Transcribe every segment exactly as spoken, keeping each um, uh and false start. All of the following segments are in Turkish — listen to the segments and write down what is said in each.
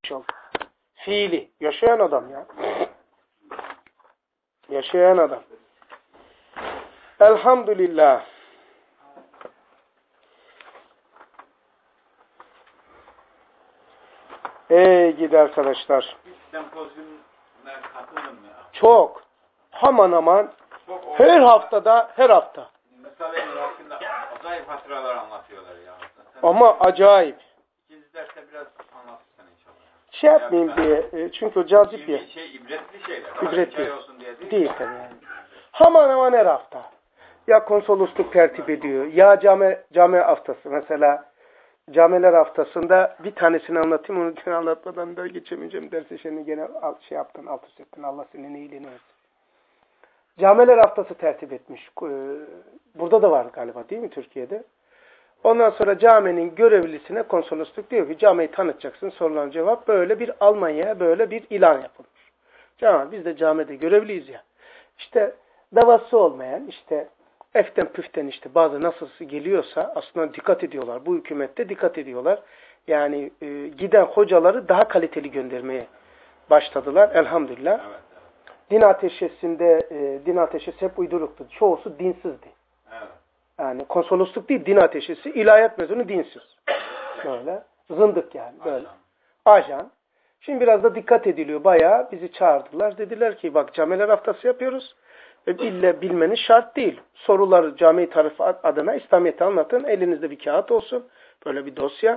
oldu. Fiili. Yaşayan adam ya. Yaşayan adam. Elhamdülillah. Ey gidi arkadaşlar. Çok. Aman aman. Çok her haftada, her hafta. Mesela benim hakkında acayip hatıralar anlatıyorlar ya. Sen ama acayip. İkinci derste biraz anlatırsın inşallah. Şey yapmayayım yani diye. Çünkü o cazip bir şey, ibretli şeyler. İbretli. Olsun diye değil. Değil tabii yani. Aman aman her hafta. Ya konsolosluk tertip ediyor. Ya cami, cami haftası. Mesela camiler haftasında bir tanesini anlatayım. Onu gene anlatmadan da geçemeyeceğim. Dersi şimdi gene şey yaptın, alt üst ettin. Allah senin iyiliğini versin. Camiler haftası tertip etmiş. Burada da var galiba değil mi Türkiye'de? Ondan sonra caminin görevlisine konsolosluk diyor ki camiyi tanıtacaksın, sorulan cevap. Böyle bir Almanya'ya böyle bir ilan yapılmış. Cami, biz de camide görevliyiz ya. İşte davası olmayan, işte eften püften işte bazı nasılsı geliyorsa aslında dikkat ediyorlar. Bu hükümette dikkat ediyorlar. Yani e, giden hocaları daha kaliteli göndermeye başladılar elhamdülillah. Evet, evet. Din ateşesinde, e, din ateşesi hep uyduruktu. Çoğusu dinsizdi. Evet. Yani konsolosluk değil, din ateşesi, ilahiyat mezunu dinsiz. Böyle. Zındık yani. Böyle. Ajan. Şimdi biraz da dikkat ediliyor. Bayağı bizi çağırdılar. Dediler ki bak camiler haftası yapıyoruz. Ve ille bilmeniz şart değil. Soruları cami tarifi adına İslamiyet'i anlatın. Elinizde bir kağıt olsun. Böyle bir dosya.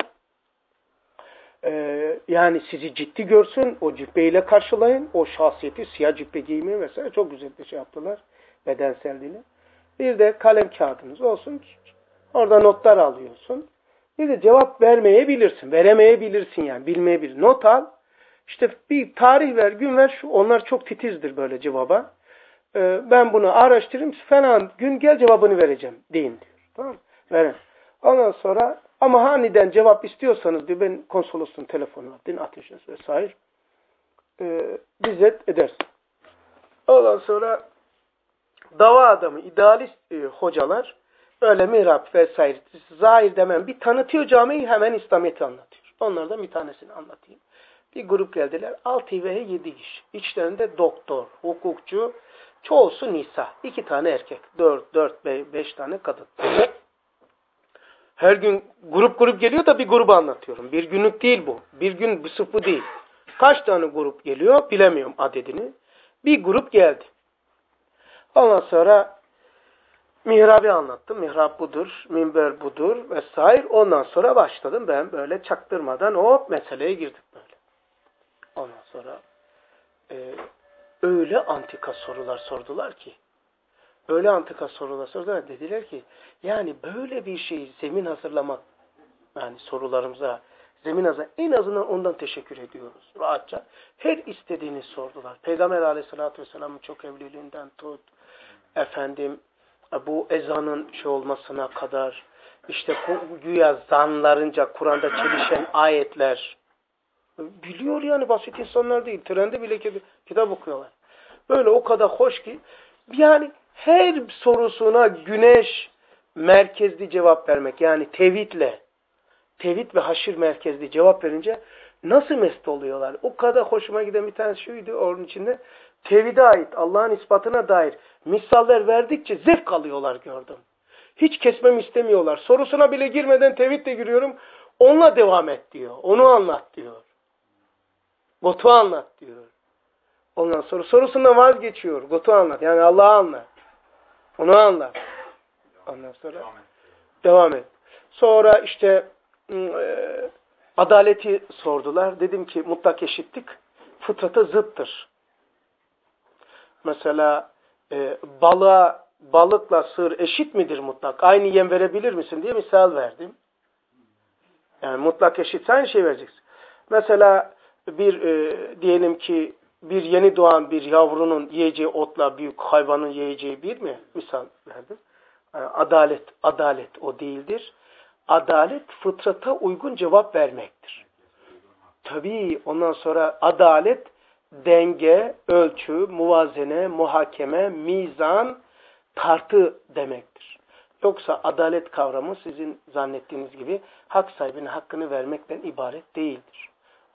Ee, yani sizi ciddi görsün. O cübbeyle karşılayın. O şahsiyeti siyah cübbe giymeyi mesela çok güzel bir şey yaptılar. Bedensel dili. Bir de kalem kağıdınız olsun. Orada notlar alıyorsun. Bir de cevap vermeyebilirsin. Veremeyebilirsin yani. Bilmeyebilir. Not al. İşte bir tarih ver, gün ver. Şu, onlar çok titizdir böyle cevaba. Ee, ben bunu araştırayım. Falan gün gel cevabını vereceğim. Deyin diyor. Tamam mı? Verin. Ondan sonra ama haniden cevap istiyorsanız diyor ben konsolosluğun telefonu var. Din ateşiniz vesaire. Ee, bize edersin. Ondan sonra dava adamı, idealist e, hocalar öyle mihrap vesaire zahir demem bir tanıtıyor camiyi hemen İslamiyet'i anlatıyor. Onlardan bir tanesini anlatayım. Bir grup geldiler. altı ve yedi kişi. İçlerinde doktor, hukukçu, çoğusu nisa. iki tane erkek. dört, dört, beş tane kadın. Her gün grup grup geliyor da bir grubu anlatıyorum. Bir günlük değil bu. Bir gün bir sıfı değil. Kaç tane grup geliyor bilemiyorum adedini. Bir grup geldi. Ondan sonra mihrabı anlattım. Mihrab budur, minber budur vesaire. Ondan sonra başladım ben böyle çaktırmadan o meseleye girdik böyle. Ondan sonra e, öyle antika sorular sordular ki öyle antika sorular sordular. Dediler ki yani böyle bir şeyi zemin hazırlamak yani sorularımıza zemin hazırlamak en azından ondan teşekkür ediyoruz. Rahatça. Her istediğini sordular. Peygamber aleyhissalatü vesselamın çok evliliğinden tut. Efendim bu ezanın şey olmasına kadar işte güya zanlarınca Kur'an'da çelişen ayetler biliyor yani basit insanlar değil. Trende bile kitap okuyorlar. Böyle o kadar hoş ki yani her sorusuna güneş merkezli cevap vermek yani tevhidle tevhid ve haşir merkezli cevap verince nasıl mest oluyorlar? O kadar hoşuma giden bir tanesi şuydu onun içinde. Tevhide ait, Allah'ın ispatına dair misaller verdikçe zevk alıyorlar gördüm. Hiç kesmem istemiyorlar. Sorusuna bile girmeden tevhidle giriyorum. Onunla devam et diyor. Onu anlat diyor. Gotu anlat diyor. Ondan sonra sorusundan vazgeçiyor. Gotu anlat. Yani Allah'ı anlat. Onu anlat. Ondan sonra devam et. Devam et. Sonra işte e, adaleti sordular. Dedim ki mutlak eşitlik fıtrata zıttır. Mesela e, balığa, balıkla sığır eşit midir mutlak? Aynı yem verebilir misin diye misal verdim. Yani mutlak eşit aynı şey vereceksin. Mesela bir e, diyelim ki bir yeni doğan bir yavrunun yiyeceği otla büyük hayvanın yiyeceği bir mi? Misal verdim. Yani adalet, adalet o değildir. Adalet fıtrata uygun cevap vermektir. Tabii ondan sonra adalet denge, ölçü, muvazene, muhakeme, mizan, tartı demektir. Yoksa adalet kavramı sizin zannettiğiniz gibi hak sahibine hakkını vermekten ibaret değildir.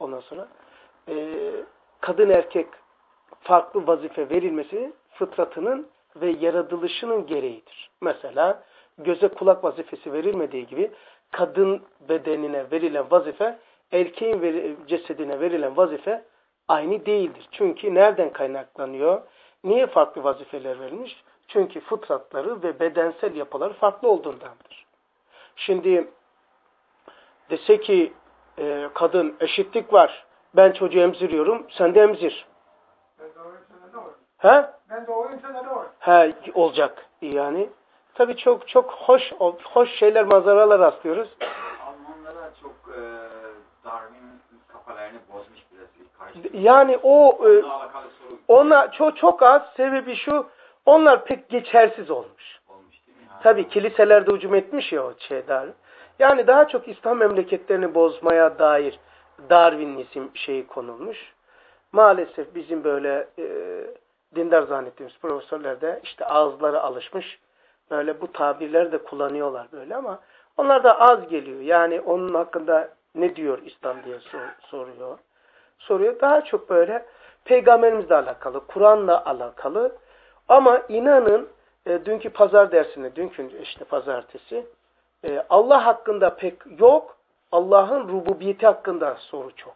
Ondan sonra e, kadın erkek farklı vazife verilmesi fıtratının ve yaratılışının gereğidir. Mesela göze kulak vazifesi verilmediği gibi kadın bedenine verilen vazife, erkeğin veri, cesedine verilen vazife aynı değildir. Çünkü nereden kaynaklanıyor? Niye farklı vazifeler verilmiş? Çünkü fıtratları ve bedensel yapıları farklı olduğundandır. Şimdi dese ki e, kadın eşitlik var. Ben çocuğu emziriyorum, sen de emzir. Ben doğruysa ne olur? He? Ben doğruysa ne olur? He, olacak yani. Tabii çok çok hoş hoş şeyler, manzaralar rastlıyoruz. Almanlara çok e, Darwin kafalarını bozmuş biraz. Yani o e, Onunla ona çok çok az sebebi şu, onlar pek geçersiz olmuş. olmuş değil mi? Ha. Tabii kiliselerde hücum etmiş ya o şeyler. Yani daha çok İslam memleketlerini bozmaya dair Darwinizm şeyi konulmuş. Maalesef bizim böyle e, dindar zannettiğimiz profesörler de işte ağızları alışmış. Böyle bu tabirleri de kullanıyorlar böyle ama onlar da az geliyor. Yani onun hakkında ne diyor İslam diye sor, soruyor. Soruyor. Daha çok böyle peygamberimizle alakalı, Kur'an'la alakalı ama inanın e, dünkü pazar dersinde, dünkü işte pazartesi e, Allah hakkında pek yok, Allah'ın rububiyeti hakkında soru çok.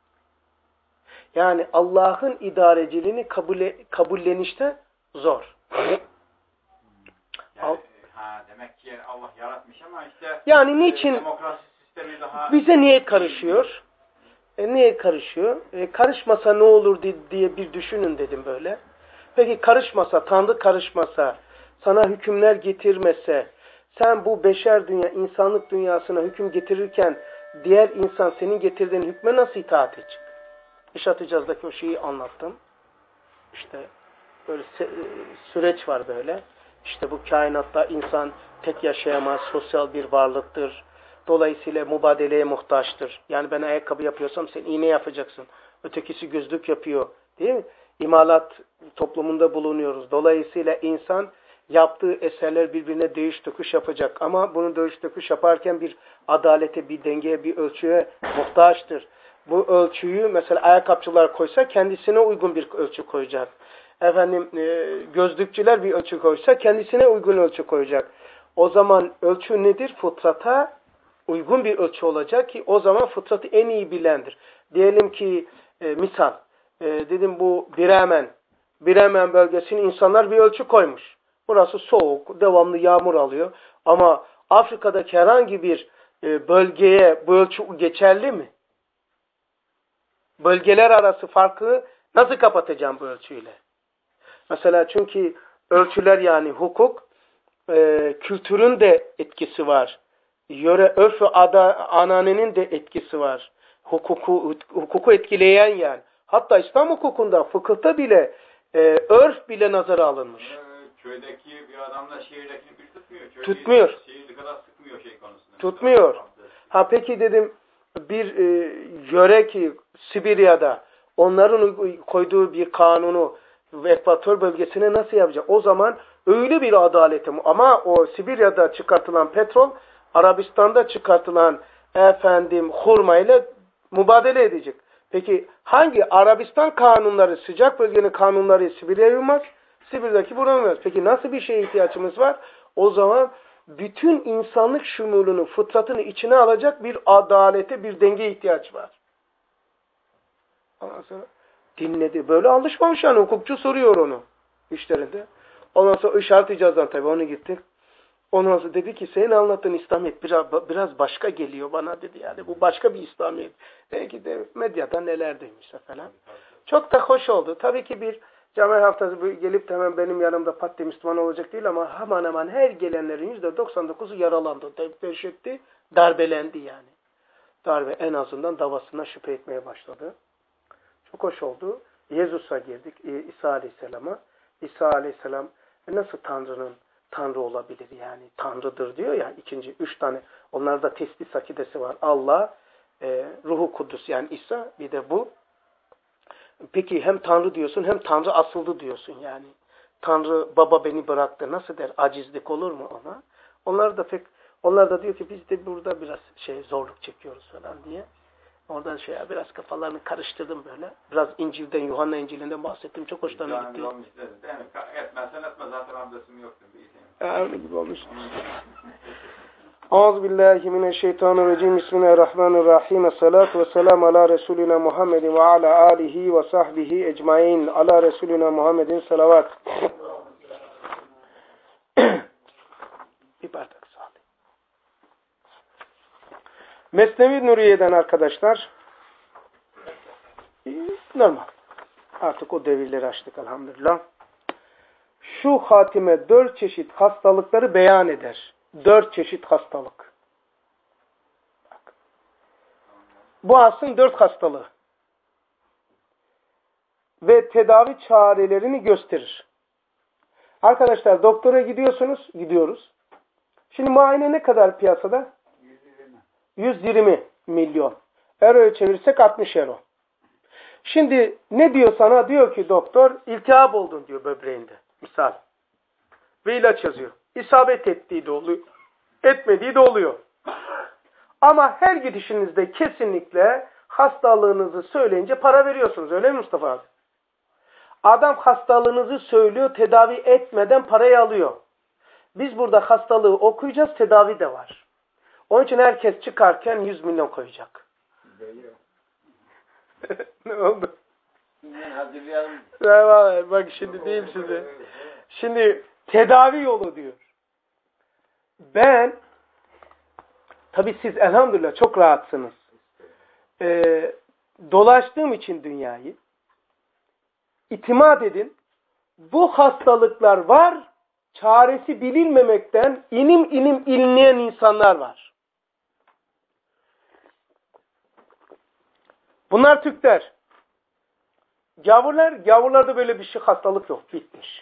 Yani Allah'ın idareciliğini kabul, kabullenişte zor. Yani, ha, demek ki Allah yaratmış ama işte yani niçin e, demokrasi sistemi daha bize niye karışıyor? E, niye karışıyor? E, karışmasa ne olur diye bir düşünün dedim böyle. Peki karışmasa, Tanrı karışmasa, sana hükümler getirmese, sen bu beşer dünya, insanlık dünyasına hüküm getirirken diğer insan senin getirdiğin hükme nasıl itaat edecek? İşat İcaz'daki o şeyi anlattım. İşte böyle süreç var böyle. İşte bu kainatta insan tek yaşayamaz, sosyal bir varlıktır. Dolayısıyla mübadeleye muhtaçtır. Yani ben ayakkabı yapıyorsam sen iğne yapacaksın. Ötekisi gözlük yapıyor. Değil mi? İmalat toplumunda bulunuyoruz. Dolayısıyla insan yaptığı eserler birbirine değiş tokuş yapacak. Ama bunu değiş tokuş yaparken bir adalete, bir dengeye, bir ölçüye muhtaçtır. Bu ölçüyü mesela ayakkabıcılar koysa kendisine uygun bir ölçü koyacak. Efendim gözlükçüler bir ölçü koysa kendisine uygun ölçü koyacak. O zaman ölçü nedir? Fıtrata uygun bir ölçü olacak ki o zaman fıtratı en iyi bilendir. Diyelim ki e, misal e, dedim bu Bremen Bremen bölgesinin insanlar bir ölçü koymuş. Burası soğuk, devamlı yağmur alıyor. Ama Afrika'daki herhangi bir e, bölgeye bu ölçü geçerli mi? Bölgeler arası farkı nasıl kapatacağım bu ölçüyle? Mesela çünkü ölçüler yani hukuk, e, kültürün de etkisi var. Yöre, örf ve ada, ananenin de etkisi var. Hukuku, hukuku etkileyen yani. Hatta İslam hukukunda, fıkıhta bile e, örf bile nazara alınmış. Ee, köydeki bir adamla şehirdekini bir tutmuyor. Köyde Tutmuyor. Şehirli kadar sıkmıyor şey konusunda. Tutmuyor. Ha peki dedim bir e, yöre ki Sibirya'da onların koyduğu bir kanunu Ekvator bölgesine nasıl yapacak? O zaman öyle bir adalete ama o Sibirya'da çıkartılan petrol Arabistan'da çıkartılan efendim hurma ile mübadele edecek. Peki hangi Arabistan kanunları, sıcak bölgenin kanunları Sibirya'ya uymaz? Sibirya'daki buna uymaz. Peki nasıl bir şeye ihtiyacımız var? O zaman bütün insanlık şumulunu, fıtratını içine alacak bir adalete, bir denge ihtiyaç var. Ondan sonra dinledi. Böyle alışmamış yani. Hukukçu soruyor onu işlerinde. Ondan sonra işaret icazdan tabii onu gittik. Ondan sonra dedi ki senin anlattığın İslamiyet biraz, biraz başka geliyor bana dedi. Yani bu başka bir İslamiyet. Belki de medyada neler demişse falan. Çok da hoş oldu. Tabii ki bir cami haftası gelip de hemen benim yanımda pat diye Müslüman olacak değil ama hemen hemen her gelenlerin yüzde doksan dokuzu yaralandı. Dehşetti, darbelendi yani. Darbe en azından davasına şüphe etmeye başladı. Çok hoş oldu. Yezus'a girdik. İsa Aleyhisselam'a. İsa Aleyhisselam nasıl Tanrı'nın Tanrı olabilir yani? Tanrı'dır diyor ya. İkinci, üç tane. Onlarda teslis akidesi var. Allah, e, Ruhu Kudüs yani İsa bir de bu. Peki hem Tanrı diyorsun hem Tanrı asıldı diyorsun yani. Tanrı baba beni bıraktı. Nasıl der? Acizlik olur mu ona? Onlar da pek onlar da diyor ki biz de burada biraz şey zorluk çekiyoruz falan diye. Oradan şey biraz kafalarını karıştırdım böyle. Biraz İncil'den, Yuhanna İncil'inden bahsettim. Çok hoşlarına gitti. Olmuş dedim. Değil mi? Etmezsen etme zaten abdestim yoktu. Öyle gibi olmuş. Euzubillahimineşşeytanirracim. Bismillahirrahmanirrahim. Esselatu vesselamu ala Resulina Muhammedin ve ala alihi ve sahbihi ecmain. Ala Resulina Muhammedin salavat. Bir bardak sağlayın. Mesnevi Nuriye'den arkadaşlar. Normal. Artık o devirleri açtık elhamdülillah. Şu hatime dört çeşit hastalıkları beyan eder. Dört çeşit hastalık. Bak. Bu aslında dört hastalığı. Ve tedavi çarelerini gösterir. Arkadaşlar doktora gidiyorsunuz, gidiyoruz. Şimdi muayene ne kadar piyasada? yüz yirmi milyon. Euro'ya çevirirsek altmış euro. Şimdi ne diyor sana? Diyor ki doktor iltihap oldun diyor böbreğinde. Misal. Ve ilaç yazıyor. İsabet ettiği de oluyor. Etmediği de oluyor. Ama her gidişinizde kesinlikle hastalığınızı söyleyince para veriyorsunuz. Öyle mi Mustafa abi? Adam hastalığınızı söylüyor, tedavi etmeden parayı alıyor. Biz burada hastalığı okuyacağız, tedavi de var. Onun için herkes çıkarken yüz milyon koyacak. Ne oldu? Hazırlayalım. Bak şimdi değil size. Şimdi tedavi yolu diyor. Ben, tabii siz elhamdülillah çok rahatsınız. Ee, dolaştığım için dünyayı, itimat edin, bu hastalıklar var, çaresi bilinmemekten inim inim inleyen insanlar var. Bunlar Türkler. Gavurlar, gavurlarda böyle bir şey hastalık yok, bitmiş.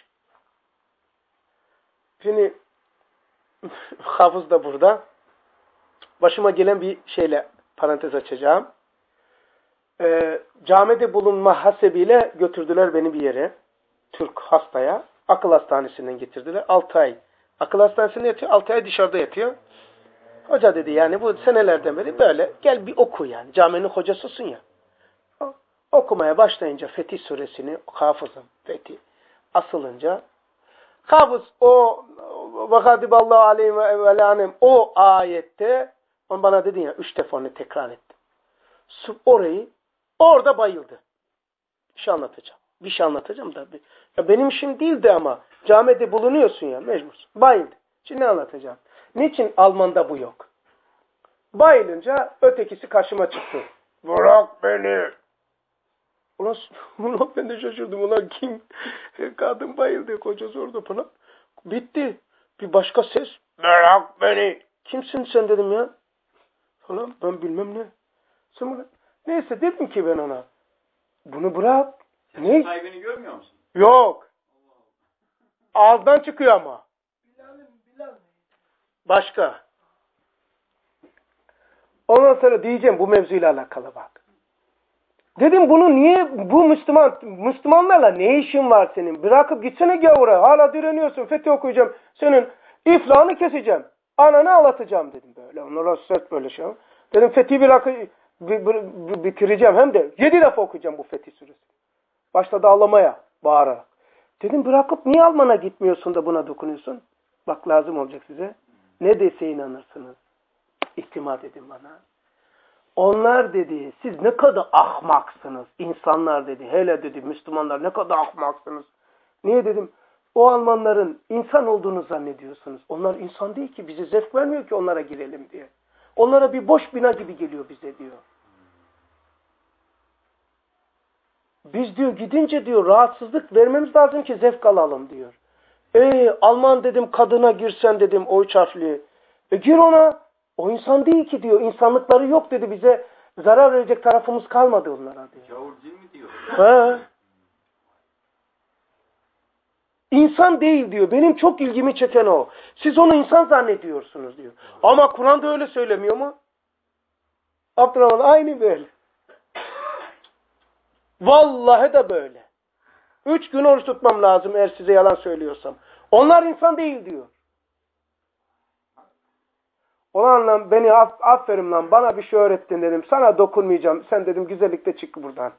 Şimdi hafız da burada. Başıma gelen bir şeyle parantez açacağım. Ee, camide bulunma hasebiyle götürdüler beni bir yere. Türk hastaya. Akıl hastanesinden getirdiler. altı ay. Akıl hastanesinde yatıyor. altı ay dışarıda yatıyor. Hoca dedi yani bu senelerden beri böyle. Gel bir oku yani. Caminin hocasısın ya. Okumaya başlayınca Fetih suresini hafızım. Fetih. Asılınca hafız o vakadiballahu aleyhi ve aleyhi o ayette on bana dedin ya üç defa onu tekrar etti. Orayı orada bayıldı. Bir şey anlatacağım. Bir şey anlatacağım da. Ya benim işim değildi ama camide bulunuyorsun ya mecbursun. Bayıldı. Şimdi ne anlatacağım? Niçin Alman'da bu yok? Bayılınca ötekisi karşıma çıktı. Bırak beni. Ulan, ulan ben de şaşırdım. Ulan kim? Kadın bayıldı. Kocası orada falan. Bitti. Bir başka ses. Bırak beni. Kimsin sen dedim ya. Falan ben bilmem ne. Sen bana... Neyse dedim ki ben ona. Bunu bırak. Sen ne? Sahibini görmüyor musun? Yok. Ağızdan çıkıyor ama. Başka. Ondan sonra diyeceğim bu mevzuyla alakalı bak. Dedim bunu niye bu Müslüman Müslümanlarla ne işin var senin? Bırakıp gitsene gavura. Hala direniyorsun. Fethi okuyacağım. Senin iflahını keseceğim. Ananı ağlatacağım dedim böyle. Onlara sert böyle şey. Dedim Fethi bırakıp bitireceğim. Hem de yedi defa okuyacağım bu Fetih suresi. Başladı ağlamaya. Bağırarak. Dedim bırakıp niye Alman'a gitmiyorsun da buna dokunuyorsun? Bak lazım olacak size. Ne dese inanırsınız. İhtimat edin bana. Onlar dedi, siz ne kadar ahmaksınız. İnsanlar dedi, hele dedi, Müslümanlar ne kadar ahmaksınız. Niye dedim? O Almanların insan olduğunu zannediyorsunuz. Onlar insan değil ki, bize zevk vermiyor ki onlara girelim diye. Onlara bir boş bina gibi geliyor bize diyor. Biz diyor gidince diyor rahatsızlık vermemiz lazım ki zevk alalım diyor. Ey Alman dedim kadına girsen dedim o üç harfli. E gir ona. O insan değil ki diyor. İnsanlıkları yok dedi bize. Zarar verecek tarafımız kalmadı onlara diyor. Yavurcin mi diyor? He. İnsan değil diyor. Benim çok ilgimi çeken o. Siz onu insan zannediyorsunuz diyor. Ama Kur'an'da öyle söylemiyor mu? Abdurrahman aynı böyle. Vallahi de böyle. Üç gün oruç tutmam lazım eğer size yalan söylüyorsam. Onlar insan değil diyor. Ulan lan beni aff aferin lan bana bir şey öğrettin dedim. Sana dokunmayacağım. Sen dedim güzellikle çık buradan.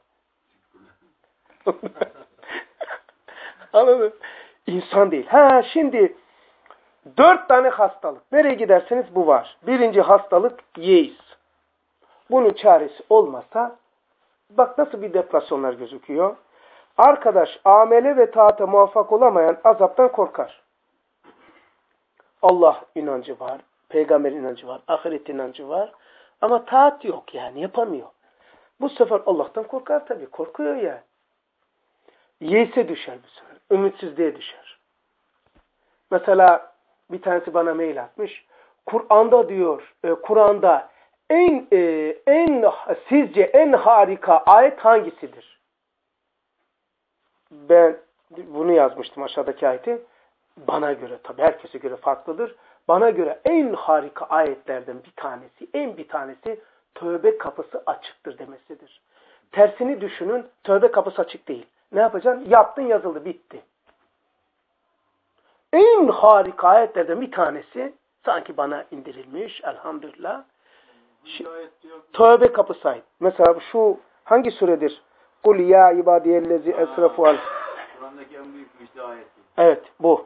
Anladın? İnsan değil. Ha şimdi dört tane hastalık. Nereye giderseniz bu var. Birinci hastalık yeis. Bunun çaresi olmazsa bak nasıl bir depresyonlar gözüküyor. Arkadaş amele ve taata muvaffak olamayan azaptan korkar. Allah inancı var. Peygamber inancı var. Ahiret inancı var. Ama taat yok yani yapamıyor. Bu sefer Allah'tan korkar tabii. Korkuyor yani. Yeise düşer bu sefer. Ümitsizliğe düşer. Mesela bir tanesi bana mail atmış. Kur'an'da diyor, e, Kur'an'da en e, en sizce en harika ayet hangisidir? Ben bunu yazmıştım aşağıdaki ayeti. Bana göre tabii herkese göre farklıdır. Bana göre en harika ayetlerden bir tanesi, en bir tanesi tövbe kapısı açıktır demesidir. Tersini düşünün, tövbe kapısı açık değil. Ne yapacaksın? Yaptın yazıldı, bitti. En harika ayetlerden bir tanesi sanki bana indirilmiş elhamdülillah. Tövbe kapısı ayet. Mesela şu hangi suredir? Kul ya ibadiyellezi esrafu al. Kur'an'daki en büyük müjde ayeti. Evet bu.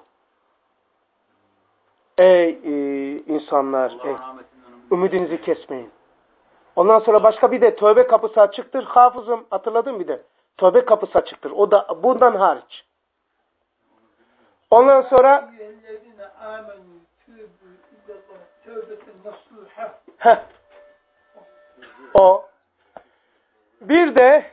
Ey e, insanlar, ey, ümidinizi kesmeyin. Ondan sonra başka bir de tövbe kapısı açıktır. Hafızım hatırladın bir de. Tövbe kapısı açıktır. O da bundan hariç. Ondan sonra heh, o bir de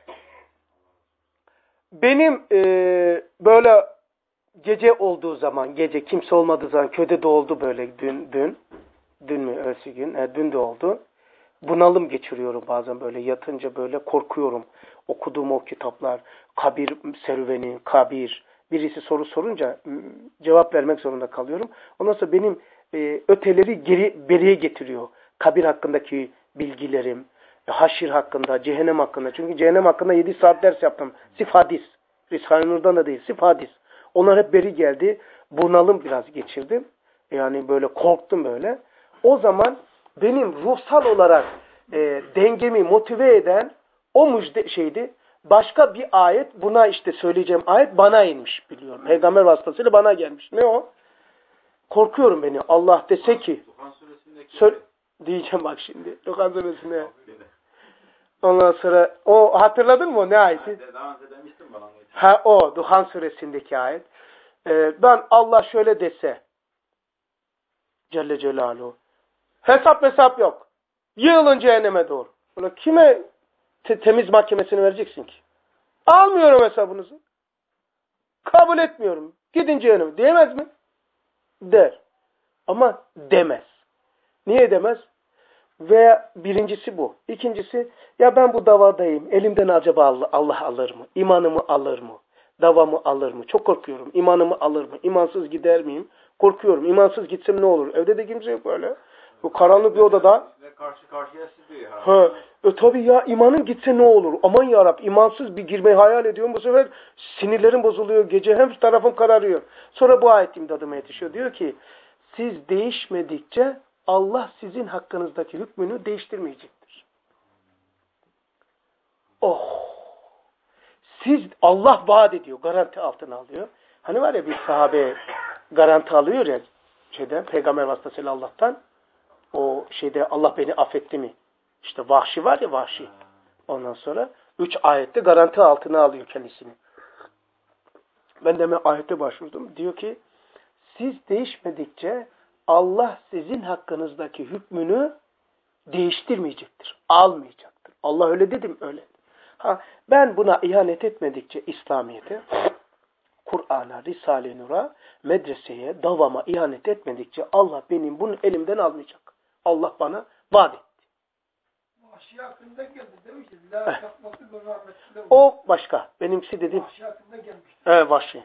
benim e, böyle gece olduğu zaman, gece kimse olmadığı zaman köyde de oldu böyle dün, dün, dün mü, ötesi gün, e, dün de oldu. Bunalım geçiriyorum bazen böyle yatınca böyle korkuyorum. Okuduğum o kitaplar, kabir serüveni, kabir, birisi soru sorunca cevap vermek zorunda kalıyorum. Ondan sonra benim e, öteleri geri, beriye getiriyor. Kabir hakkındaki bilgilerim, haşir hakkında, cehennem hakkında. Çünkü cehennem hakkında yedi saat ders yaptım. Sif hadis. Risale-i Nur'dan da değil, sif hadis. Onlar hep beri geldi. Bunalım biraz geçirdim. Yani böyle korktum böyle. O zaman benim ruhsal olarak e, dengemi motive eden o müjde şeydi. Başka bir ayet, buna işte söyleyeceğim ayet bana inmiş biliyorum. Peygamber vasıtasıyla bana gelmiş. Ne o? Korkuyorum beni. Allah dese ki sö diyeceğim bak şimdi. Lukan suresinde. Ondan sonra o hatırladın mı o ne ayeti? Daha önce demiştim bana. Ha o Duhan suresindeki ayet. Ee, ben Allah şöyle dese Celle Celaluhu. Hesap hesap yok. Yığılın cehenneme doğru. Böyle kime te temiz mahkemesini vereceksin ki? Almıyorum hesabınızı. Kabul etmiyorum. Gidin cehenneme. Diyemez mi? Der. Ama demez. Niye demez? Veya birincisi bu. İkincisi ya ben bu davadayım. Elimden acaba Allah, Allah alır mı? İmanımı alır mı? Davamı alır mı? Çok korkuyorum. İmanımı alır mı? İmansız gider miyim? Korkuyorum. İmansız gitsem ne olur? Evde de kimse yok böyle. Bu karanlık bir odada. Ve karşı karşıya sızıyor. Ha, e, tabii ya imanım gitse ne olur? Aman yarab imansız bir girmeyi hayal ediyorum. Bu sefer sinirlerim bozuluyor. Gece hem tarafım kararıyor. Sonra bu ayet imdadıma yetişiyor. Diyor ki siz değişmedikçe Allah sizin hakkınızdaki hükmünü değiştirmeyecektir. Oh! Siz, Allah vaat ediyor, garanti altına alıyor. Hani var ya bir sahabe garanti alıyor ya, şeyden, Peygamber vasıtasıyla Allah'tan, o şeyde Allah beni affetti mi? İşte Vahşi var ya Vahşi. Ondan sonra üç ayette garanti altına alıyor kendisini. Ben de hemen ayete başvurdum. Diyor ki, siz değişmedikçe Allah sizin hakkınızdaki hükmünü değiştirmeyecektir. Almayacaktır. Allah öyle dedim öyle. Ha, ben buna ihanet etmedikçe İslamiyet'e, Kur'an'a, Risale-i Nur'a, medreseye, davama ihanet etmedikçe Allah benim bunu elimden almayacak. Allah bana vaat etti. Vahşi hakkında geldi demiş ki la takması ve rahmetinde. O başka. Benimsi dediğim. Vahşi hakkında gelmiş. Evet vahşi.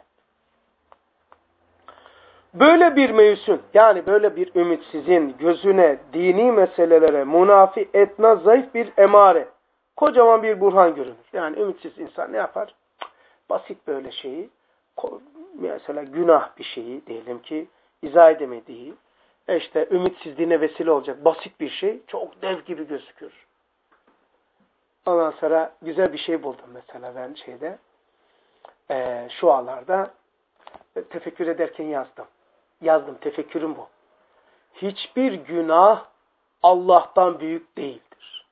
Böyle bir mevsim, yani böyle bir ümitsizin gözüne, dini meselelere munafi etmez zayıf bir emare. Kocaman bir burhan görünür. Yani ümitsiz insan ne yapar? Basit böyle şeyi, mesela günah bir şeyi diyelim ki izah edemediği, işte ümitsizliğine vesile olacak basit bir şey çok dev gibi gözükür. Ondan sonra güzel bir şey buldum mesela ben şeyde e, şu anlarda tefekkür ederken yazdım. Yazdım, tefekkürüm bu. Hiçbir günah Allah'tan büyük değildir.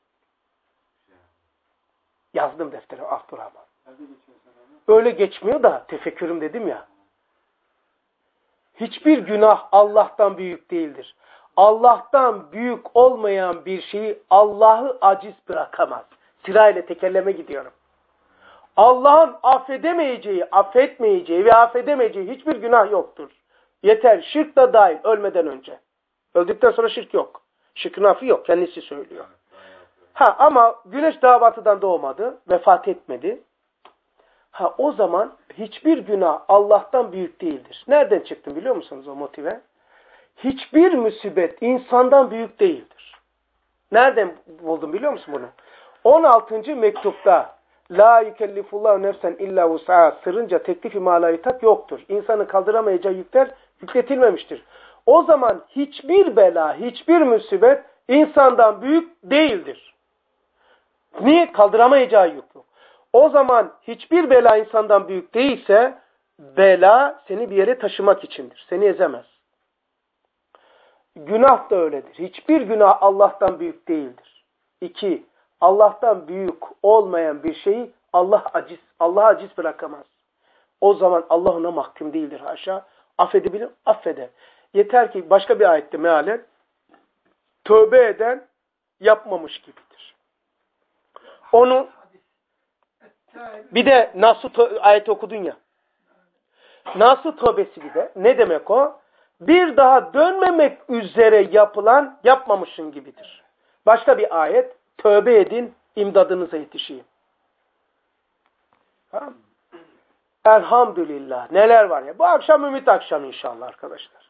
Yazdım deftere Abdurrahman. Öyle geçmiyor da tefekkürüm dedim ya. Hiçbir günah Allah'tan büyük değildir. Allah'tan büyük olmayan bir şeyi Allah'ı aciz bırakamaz. Sırayla tekerleme gidiyorum. Allah'ın affedemeyeceği, affetmeyeceği ve affedemeyeceği hiçbir günah yoktur. Yeter, şirk de dahil ölmeden önce. Öldükten sonra şirk yok. Şirkin affı yok, kendisi söylüyor. Ha ama güneş daha batıdan doğmadı, vefat etmedi. Ha o zaman hiçbir günah Allah'tan büyük değildir. Nereden çıktı biliyor musunuz o motive? Hiçbir musibet insandan büyük değildir. Nereden buldum biliyor musun bunu? on altıncı mektupta La yükellifullahu nefsen illa vus'aha sırrınca teklifi malayıtak yoktur. İnsanın kaldıramayacağı yükler yükletilmemiştir. O zaman hiçbir bela, hiçbir musibet insandan büyük değildir. Niye? Kaldıramayacağı yük yok. O zaman hiçbir bela insandan büyük değilse bela seni bir yere taşımak içindir. Seni ezemez. Günah da öyledir. Hiçbir günah Allah'tan büyük değildir. İki, Allah'tan büyük olmayan bir şeyi Allah aciz, Allah aciz bırakamaz. O zaman Allah ona mahkum değildir haşa. Affedebilir, affeder. Yeter ki başka bir ayette mealen tövbe eden yapmamış gibidir. Onu bir de Nas'ı ayet okudun ya. Nas'ı tövbesi bir de ne demek o? Bir daha dönmemek üzere yapılan yapmamışın gibidir. Başka bir ayet tövbe edin imdadınıza yetişeyim. Tamam. Elhamdülillah. Neler var ya. Bu akşam ümit akşamı inşallah arkadaşlar.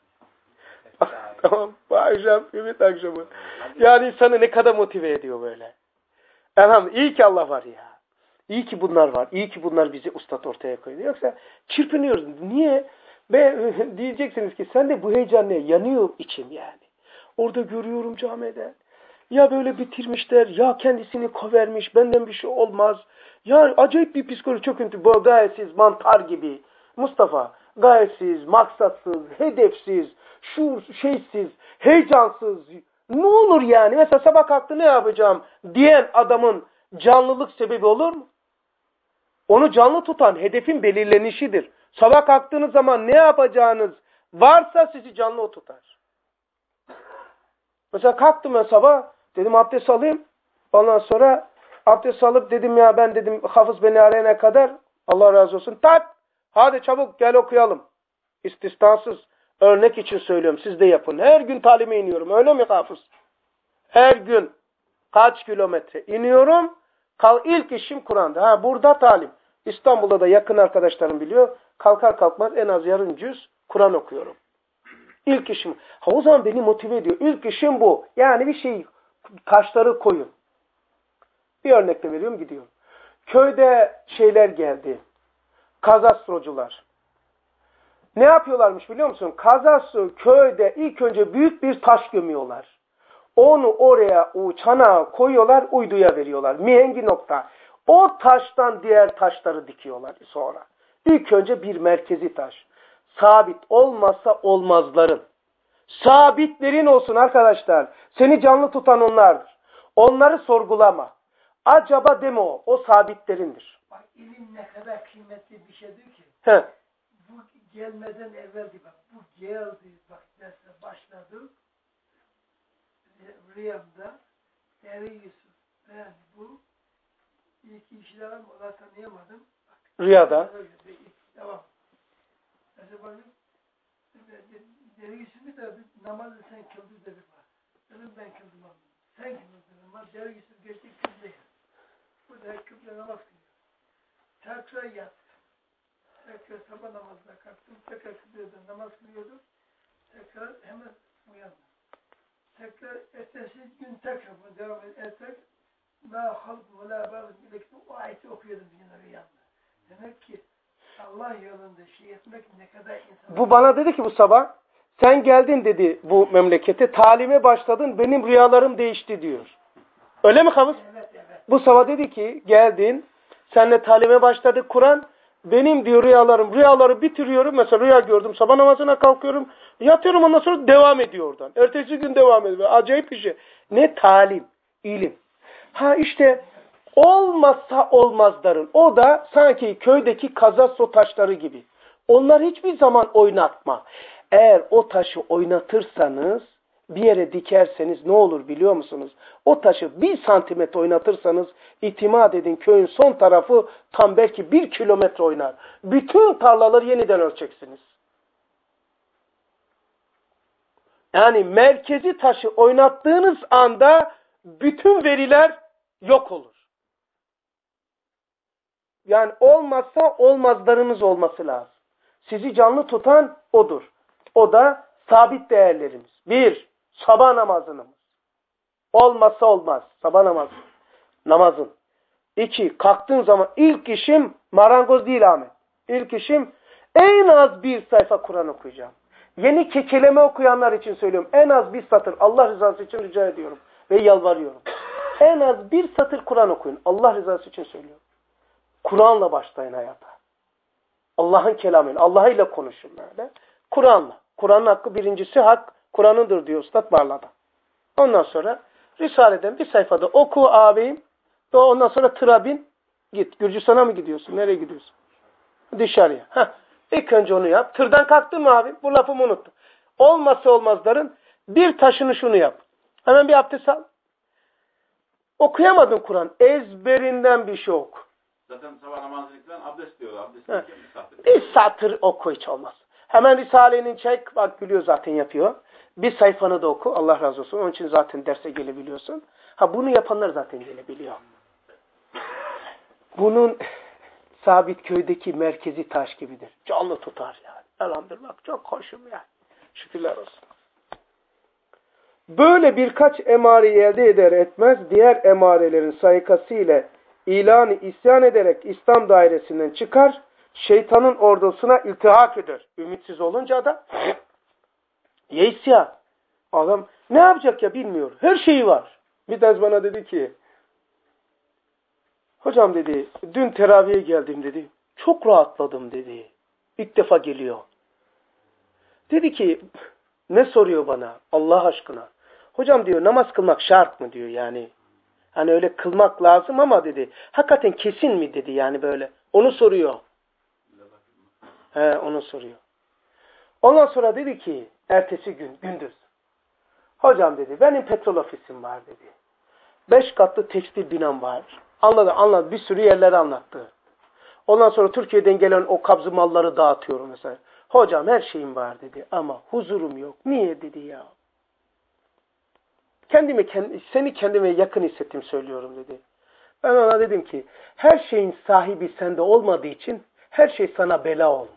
Tamam. Bu akşam ümit akşamı. Yani insanı ne kadar motive ediyor böyle. Elhamdülillah. İyi ki Allah var ya. İyi ki bunlar var. İyi ki bunlar bizi ustad ortaya koyuyor. Yoksa çırpınıyoruz. Niye? Ve diyeceksiniz ki sen de bu heyecan ne? Yanıyor içim yani. Orada görüyorum camide. Ya böyle bitirmişler, ya kendisini kovermiş, benden bir şey olmaz. Ya acayip bir psikoloji çöküntü, bu gayetsiz, mantar gibi. Mustafa, gayetsiz, maksatsız, hedefsiz, şuur, şeysiz, heyecansız. Ne olur yani? Mesela sabah kalktı ne yapacağım diyen adamın canlılık sebebi olur mu? Onu canlı tutan hedefin belirlenişidir. Sabah kalktığınız zaman ne yapacağınız varsa sizi canlı o tutar. Mesela kalktım ben sabah, dedim abdest alayım. Ondan sonra abdest alıp dedim ya ben dedim hafız beni arayana kadar Allah razı olsun. Tak! Hadi çabuk gel okuyalım. İstisnasız. Örnek için söylüyorum. Siz de yapın. Her gün talime iniyorum. Öyle mi hafız? Her gün kaç kilometre iniyorum. Kal ilk işim Kur'an'da. Ha burada talim. İstanbul'da da yakın arkadaşlarım biliyor. Kalkar kalkmaz en az yarım cüz Kur'an okuyorum. İlk işim. Ha o zaman beni motive ediyor. İlk işim bu. Yani bir şey taşları koyun. Bir örnek de veriyorum gidiyorum. Köyde şeyler geldi. Kazastrocular. Ne yapıyorlarmış biliyor musun? Kazastro köyde ilk önce büyük bir taş gömüyorlar. Onu oraya çanağa koyuyorlar, uyduya veriyorlar. Mihengi nokta. O taştan diğer taşları dikiyorlar sonra. İlk önce bir merkezi taş. Sabit olmazsa olmazların. Sabitlerin olsun arkadaşlar. Seni canlı tutan onlardır. Onları sorgulama. Acaba deme o. O sabitlerindir. Bak ilim ne kadar kıymetli bir şeydir ki. He. Bu gelmeden evveldi bak. Bu geldi bak derse başladı. Rüyamda Eri Yusuf. Ben bu ilk işlerim ona tanıyamadım. Rüyada. Devam. Acaba Eri Yusuf'u da namazı sen kıldın dedi bak. Dedim ben kıldım abi. Sen kıldın dedim. Ama Eri Yusuf geçti kıbleye. Bu da kıble namaz kılıyor. Tekrar yattı. Tekrar sabah namazına kalktım. Tekrar kıbleden namaz kılıyordum. Tekrar hemen uyandım. Tekrar ertesi gün tekrar bunu devam edersek la halk ve la bağlı bilekte o ayeti okuyordum yine rüyamda. Demek ki Allah yolunda şey etmek ne kadar insan... Bu bana dedi ki bu sabah sen geldin dedi bu memlekete, talime başladın, benim rüyalarım değişti diyor. Öyle mi Hafız? Evet, evet. Bu sabah dedi ki geldin, senle talime başladık Kur'an, benim diyor rüyalarım, rüyaları bitiriyorum. Mesela rüya gördüm, sabah namazına kalkıyorum, yatıyorum, ondan sonra devam ediyor oradan. Ertesi gün devam ediyor. Acayip bir şey. Ne talim, ilim. Ha işte olmazsa olmazların. O da sanki köydeki kazaso taşları gibi. Onlar hiçbir zaman oynatma. Eğer o taşı oynatırsanız, bir yere dikerseniz ne olur biliyor musunuz? O taşı bir santimetre oynatırsanız itimat edin köyün son tarafı tam belki bir kilometre oynar. Bütün tarlaları yeniden ölçeceksiniz. Yani merkezi taşı oynattığınız anda bütün veriler yok olur. Yani olmazsa olmazlarınız olması lazım. Sizi canlı tutan odur. O da sabit değerlerimiz. Bir, sabah namazınız. Olmazsa olmaz. Sabah namazı. Namazın. İki, kalktığın zaman ilk işim marangoz değil Ahmet. İlk işim en az bir sayfa Kur'an okuyacağım. Yeni kekeleme okuyanlar için söylüyorum. En az bir satır. Allah rızası için rica ediyorum. Ve yalvarıyorum. En az bir satır Kur'an okuyun. Allah rızası için söylüyorum. Kur'an'la başlayın hayata. Allah'ın kelamıyla. Allah ile konuşun böyle. Kur'an'la. Kur'an'ın hakkı birincisi hak. Kur'an'ındır diyor Üstad Barla'da. Ondan sonra Risale'den bir sayfada oku ağabeyim. Ve ondan sonra tıra bin. Git. Gürcistan'a mı gidiyorsun? Nereye gidiyorsun? Dışarıya. Heh. İlk önce onu yap. Tırdan kalktın mı abi? Bu lafımı unuttum. Olmazsa olmazların bir taşını şunu yap. Hemen bir abdest al. Okuyamadın Kur'an. Ezberinden bir şey oku. Zaten sabah namazlıktan abdest diyorlar. Abdest bir satır. Bir satır oku hiç olmaz. Hemen Risale'nin çek. Bak biliyor zaten yapıyor. Bir sayfanı da oku. Allah razı olsun. Onun için zaten derse gelebiliyorsun. Ha bunu yapanlar zaten gelebiliyor. Bunun sabit köydeki merkezi taş gibidir. Canlı tutar yani. Elhamdülillah. Çok hoşum yani. Şükürler olsun. Böyle birkaç emareyi elde eder etmez diğer emarelerin sayıkası ile ilanı isyan ederek İslam dairesinden çıkar, şeytanın ordusuna iltihak eder. Ümitsiz olunca adam yeisya. Adam ne yapacak ya bilmiyor. Her şeyi var. Bir tanesi bana dedi ki hocam dedi dün teraviye geldim dedi. Çok rahatladım dedi. İlk defa geliyor. Dedi ki ne soruyor bana Allah aşkına? Hocam diyor namaz kılmak şart mı diyor yani. Hani öyle kılmak lazım ama dedi. Hakikaten kesin mi dedi yani böyle. Onu soruyor. He onu soruyor. Ondan sonra dedi ki ertesi gün gündüz. Hocam dedi benim petrol ofisim var dedi. Beş katlı tekstil binam var. Anladı anladı bir sürü yerleri anlattı. Ondan sonra Türkiye'den gelen o kabzı malları dağıtıyorum mesela. Hocam her şeyim var dedi ama huzurum yok. Niye dedi ya. Kendimi, kendi, seni kendime yakın hissettim söylüyorum dedi. Ben ona dedim ki her şeyin sahibi sende olmadığı için her şey sana bela olmuş.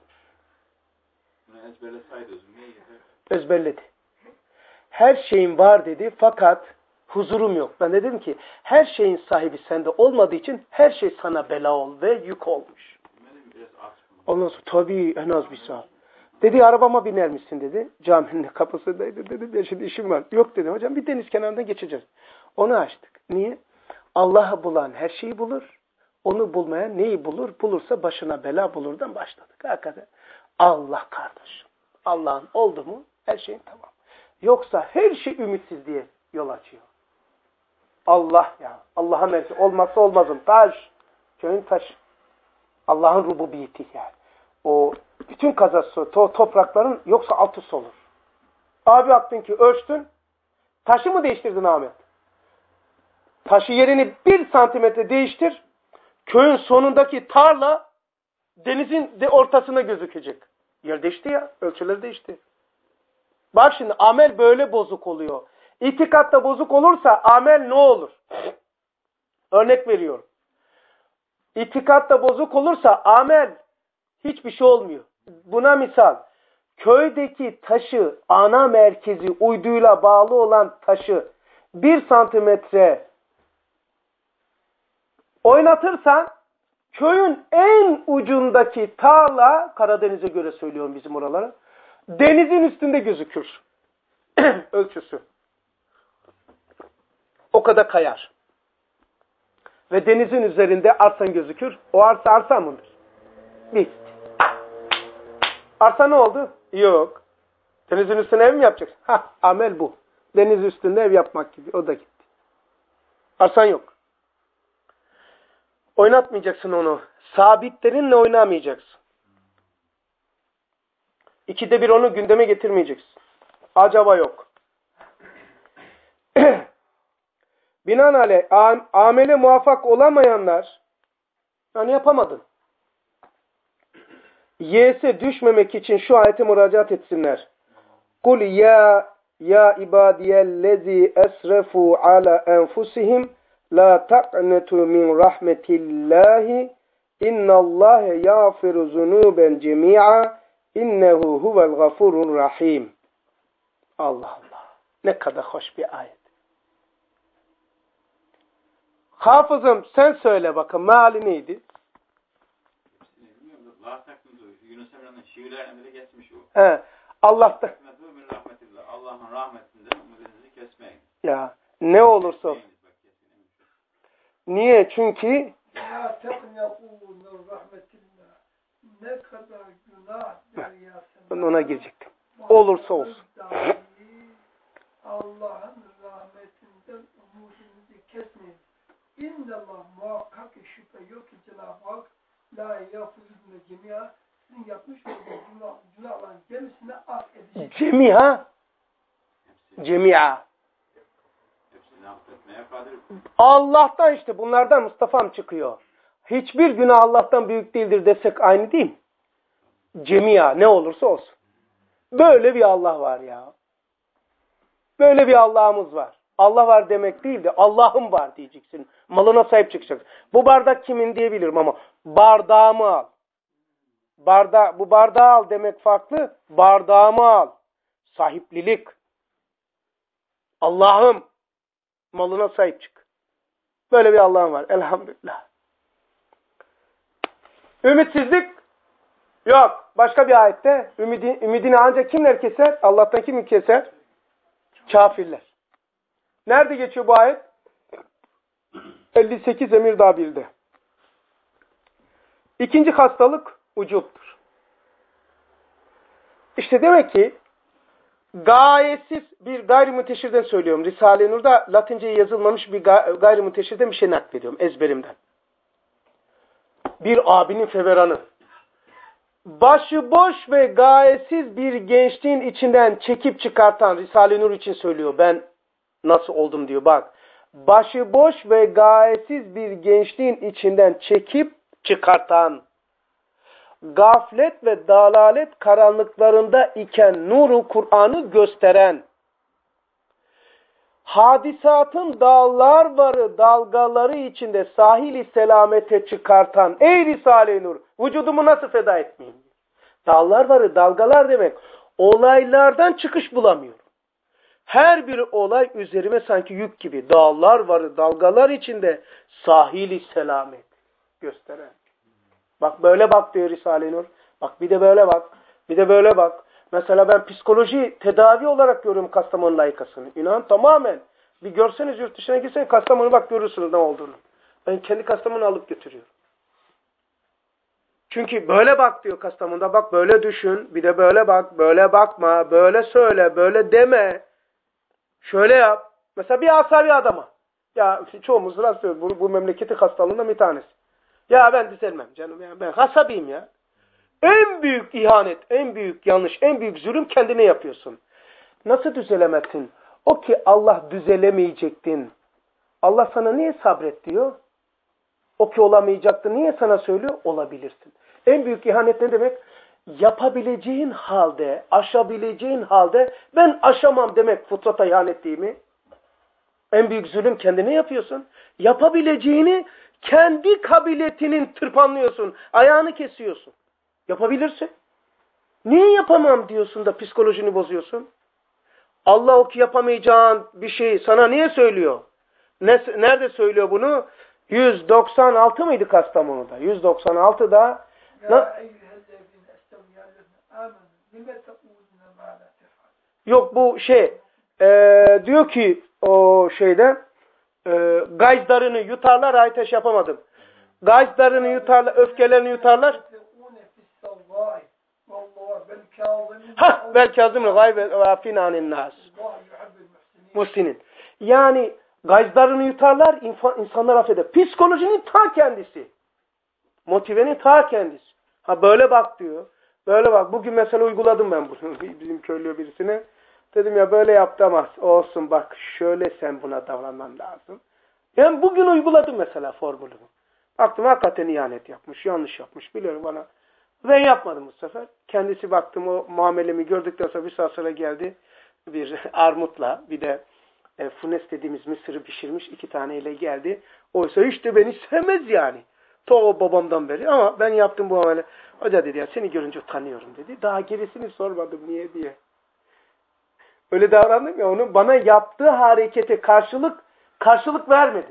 Ezberledi. Her şeyin var dedi fakat huzurum yok. Ben de dedim ki her şeyin sahibi sende olmadığı için her şey sana bela ol ve yük olmuş. Ondan sonra tabii en az bir saat. Dedi arabama biner misin dedi. Caminin kapısındaydı dedi. Ben şimdi işim var. Yok dedim hocam bir deniz kenarından geçeceğiz. Onu açtık. Niye? Allah'ı bulan her şeyi bulur. Onu bulmayan neyi bulur? Bulursa başına bela bulurdan başladık. Hakikaten Allah kardeşim. Allah'ın oldu mu her şeyin tamam. Yoksa her şey ümitsiz diye yol açıyor. Allah ya. Allah'a mersi. Olmazsa olmazım. Taş. Köyün taşı. Allah'ın rububiyeti yani. O bütün kazası, to toprakların yoksa altı solur. Abi baktın ki ölçtün. Taşı mı değiştirdin Ahmet? Taşı yerini bir santimetre değiştir. Köyün sonundaki tarla denizin de ortasına gözükecek. Yer değişti ya. Ölçüleri değişti. Bak şimdi amel böyle bozuk oluyor. İtikatta bozuk olursa amel ne olur? Örnek veriyorum. İtikatta bozuk olursa amel hiçbir şey olmuyor. Buna misal, köydeki taşı, ana merkezi uyduyla bağlı olan taşı bir santimetre oynatırsan, köyün en ucundaki tarla, Karadeniz'e göre söylüyorum bizim oralara, Denizin üstünde gözükür. Ölçüsü. O kadar kayar. Ve denizin üzerinde arsan gözükür. O arsa arsa mıdır? Değil. Arsa ne oldu? Yok. Denizin üstüne ev mi yapacaksın? Ha, amel bu. Deniz üstünde ev yapmak gibi. O da gitti. Arsan yok. Oynatmayacaksın onu. Sabitlerinle oynamayacaksın. İkide bir onu gündeme getirmeyeceksin. Acaba yok. Binaenaleyh am amele muvaffak olamayanlar yani yapamadın. Y'se düşmemek için şu ayete müracaat etsinler. Kul ya ya ibadiyellezi esrefu ala enfusihim la taqnetu min rahmetillahi innallâhe yağfiru zunuben cemi'a innehu huvel gafurur rahim. Allah Allah. Ne kadar hoş bir ayet. Hafızım sen söyle bakın meali neydi? Yunus Emre'nin şiirlerine bile geçmiş o. He. Allah'ta. Allah'ın rahmetinden umudumuzu kesmeyin. Ya ne olursa olsun. Niye? Çünkü Ya teknekûnur rahmetillah. Ne kadar günah deryasında. ben ona girecektim. Olursa olsun. Allah'ın rahmetinden umudumuzu kesmeyin. İnnallah muhakkak şüphe yok ki Cenab-ı Hak la yafuzune cemiya sizin yapmış olduğunuz günah, günahların gemisine affedecek. Cemiha Cemiha Hepsini affetmeye kadir. Allah'tan işte bunlardan Mustafa'm çıkıyor. Hiçbir günah Allah'tan büyük değildir desek aynı değil mi? Cemiha ne olursa olsun. Böyle bir Allah var ya. Böyle bir Allah'ımız var. Allah var demek değil de Allah'ım var diyeceksin. Malına sahip çıkacaksın. Bu bardak kimin diyebilirim ama bardağımı al. Barda, bu bardağı al demek farklı. Bardağımı al. Sahiplilik. Allah'ım malına sahip çık. Böyle bir Allah'ım var. Elhamdülillah. Ümitsizlik yok. Başka bir ayette ümidi, ümidini ancak kimler keser? Allah'tan kim keser? Kafirler. Nerede geçiyor bu ayet? elli sekiz Emir daha birde. İkinci hastalık ucuptur. İşte demek ki gayesiz bir gayrimüteşirden söylüyorum. Risale-i Nur'da Latinceye yazılmamış bir gayrimüteşirden bir şey naklediyorum ezberimden. Bir abinin feveranı. Başıboş ve gayesiz bir gençliğin içinden çekip çıkartan Risale-i Nur için söylüyor. Ben nasıl oldum diyor bak. Başıboş ve gayesiz bir gençliğin içinden çekip çıkartan, gaflet ve dalalet karanlıklarında iken nuru Kur'an'ı gösteren, hadisatın dağlar varı dalgaları içinde sahili selamete çıkartan, ey Risale-i Nur, vücudumu nasıl feda etmeyeyim? Dağlar varı dalgalar demek, olaylardan çıkış bulamıyorum. Her bir olay üzerime sanki yük gibi. Dağlar var, dalgalar içinde sahili selamet gösteren. Bak böyle bak diyor Risale-i Nur. Bak bir de böyle bak. Bir de böyle bak. Mesela ben psikoloji tedavi olarak görüyorum Kastamonu layıkasını. İnan tamamen. Bir görseniz yurt dışına gitseniz Kastamonu bak görürsünüz ne olduğunu. Ben kendi Kastamonu alıp götürüyorum. Çünkü böyle bak diyor Kastamonu'da. Bak böyle düşün. Bir de böyle bak. Böyle bakma. Böyle söyle. Böyle deme. Şöyle yap. Mesela bir asabi adama. Ya çoğumuz rastlıyoruz. Bu, bu memleketin hastalığından bir tanesi. Ya ben düzelmem canım. Ya. Ben hasabiyim ya. En büyük ihanet, en büyük yanlış, en büyük zulüm kendine yapıyorsun. Nasıl düzelemezsin? O ki Allah düzelemeyecektin. Allah sana niye sabret diyor? O ki olamayacaktı. Niye sana söylüyor? Olabilirsin. En büyük ihanet ne demek? Yapabileceğin halde, aşabileceğin halde ben aşamam demek fıtrata ihanet değil mi? En büyük zulüm kendine yapıyorsun. Yapabileceğini kendi kabiliyetinin tırpanlıyorsun. Ayağını kesiyorsun. Yapabilirsin. Niye yapamam diyorsun da psikolojini bozuyorsun? Allah o ki yapamayacağın bir şeyi sana niye söylüyor? Nerede söylüyor bunu? yüz doksan altı mıydı Kastamonu'da? yüz doksan altıda Ya eyyühellezine esteviyallezine amenü lime tekûzune Yok bu şey e, diyor ki o şeyde e, gayzlarını yutarlar, ateş yapamadım. Gayzlarını yutarlar, öfkelerini yutarlar. Hah, belki azimle gaybe ve afin anin nas. Muhsinin. Yani gayzlarını yutarlar, insanlar affeder. Psikolojinin ta kendisi. Motivenin ta kendisi. Ha böyle bak diyor. Böyle bak. Bugün mesela uyguladım ben bunu. Bizim köylü birisine. Dedim ya böyle yaptı ama olsun bak şöyle sen buna davranman lazım. Yani bugün uyguladım mesela formülümü. Baktım hakikaten ihanet yapmış, yanlış yapmış. Biliyorum bana. Ben yapmadım bu sefer. Kendisi baktım o muamelemi gördükten sonra bir saat sonra geldi. Bir armutla bir de e, funes dediğimiz mısırı pişirmiş iki taneyle geldi. Oysa hiç de beni sevmez yani. Ta babamdan beri ama ben yaptım bu muamele. Hoca dedi ya seni görünce utanıyorum dedi. Daha gerisini sormadım niye diye. Öyle davrandım ya onun bana yaptığı harekete karşılık karşılık vermedim.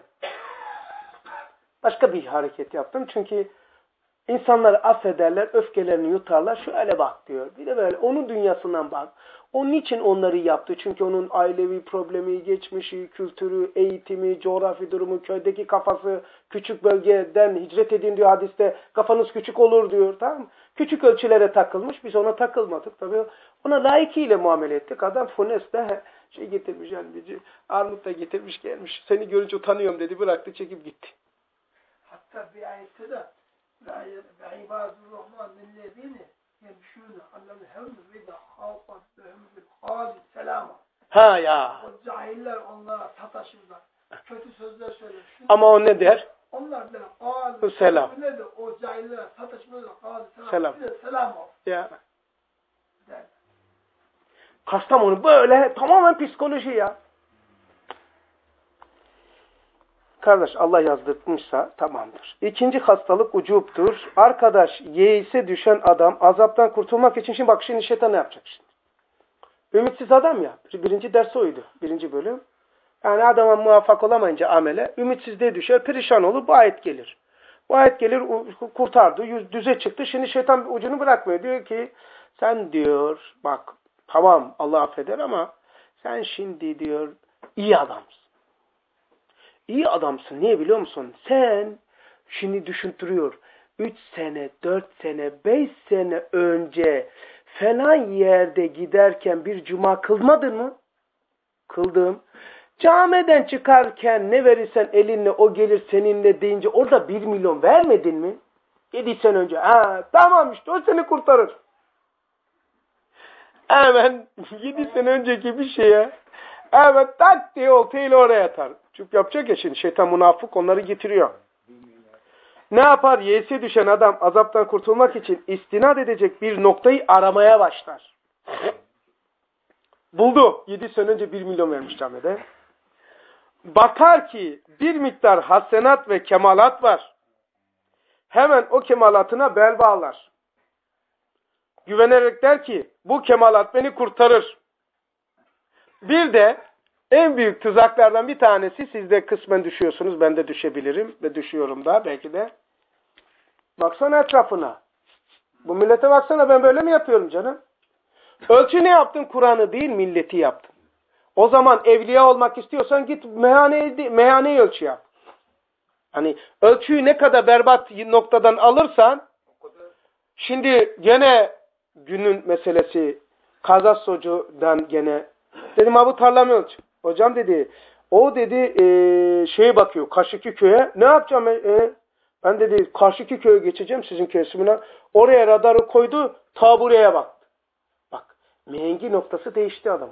Başka bir hareket yaptım çünkü insanlar affederler, öfkelerini yutarlar. Şöyle bak diyor. Bir de böyle onun dünyasından bak. Onun için onları yaptı. Çünkü onun ailevi problemi, geçmişi, kültürü, eğitimi, coğrafi durumu, köydeki kafası küçük bölgeden hicret edin diyor hadiste. Kafanız küçük olur diyor. Tamam mı? Küçük ölçülere takılmış. Biz ona takılmadık. Tabii ona layıkıyla muamele ettik. Adam Funes de şey getirmiş yani bir armut da getirmiş gelmiş. Seni görünce utanıyorum dedi. Bıraktı çekip gitti. Hatta bir ayette de ve ibadurrahman millezine yemşûne alel hevm ve de halkat behemdül hâli selama. Ha ya. O cahiller onlara sataşırlar. Kötü sözler söyler. Ama o ne der? Onlar der hâli selam. Ne de o cahillere sataşmıyorlar. Hâli selam. Selam. Bir de selam ol. Ya. Der. Kastamonu böyle tamamen psikoloji ya. Kardeş Allah yazdırmışsa tamamdır. İkinci hastalık ucuptur. Arkadaş yeise düşen adam azaptan kurtulmak için şimdi bak şimdi şeytan ne yapacak şimdi? Ümitsiz adam ya. Birinci ders oydu. Birinci bölüm. Yani adama muvaffak olamayınca amele ümitsizliğe düşer, perişan olur. Bu ayet gelir. Bu ayet gelir kurtardı. Yüz düze çıktı. Şimdi şeytan ucunu bırakmıyor. Diyor ki sen diyor bak tamam Allah affeder ama sen şimdi diyor iyi adamsın. İyi adamsın. Niye biliyor musun? Sen şimdi düşündürüyor. Üç sene, dört sene, beş sene önce falan yerde giderken bir cuma kılmadın mı? Kıldım. Camiden çıkarken ne verirsen elinle o gelir seninle deyince orada bir milyon vermedin mi? Yedi sene önce. Ha, tamam işte o seni kurtarır. Hemen yedi sene önceki bir şeye evet tak diye oltayla oraya atar. Çünkü yapacak ya şimdi şeytan münafık onları getiriyor. Ne yapar? Yeğse düşen adam azaptan kurtulmak için istinad edecek bir noktayı aramaya başlar. Buldu. Yedi sene önce bir milyon vermiş camide. Bakar ki bir miktar hasenat ve kemalat var. Hemen o kemalatına bel bağlar. Güvenerek der ki bu kemalat beni kurtarır. Bir de en büyük tuzaklardan bir tanesi siz de kısmen düşüyorsunuz. Ben de düşebilirim ve düşüyorum da belki de. Baksana etrafına. Bu millete baksana ben böyle mi yapıyorum canım? Ölçü ne yaptın? Kur'an'ı değil milleti yaptın. O zaman evliya olmak istiyorsan git meyhaneyi, meyhaneyi ölçü yap. Hani ölçüyü ne kadar berbat noktadan alırsan şimdi gene günün meselesi Kazas Hoca'dan gene dedim abi tarlamı ölç. Hocam dedi o dedi e, şeye bakıyor karşıki köye ne yapacağım e, ben dedi karşıki köye geçeceğim sizin köysümüne oraya radarı koydu ta buraya baktı. Bak mihengi noktası değişti adam.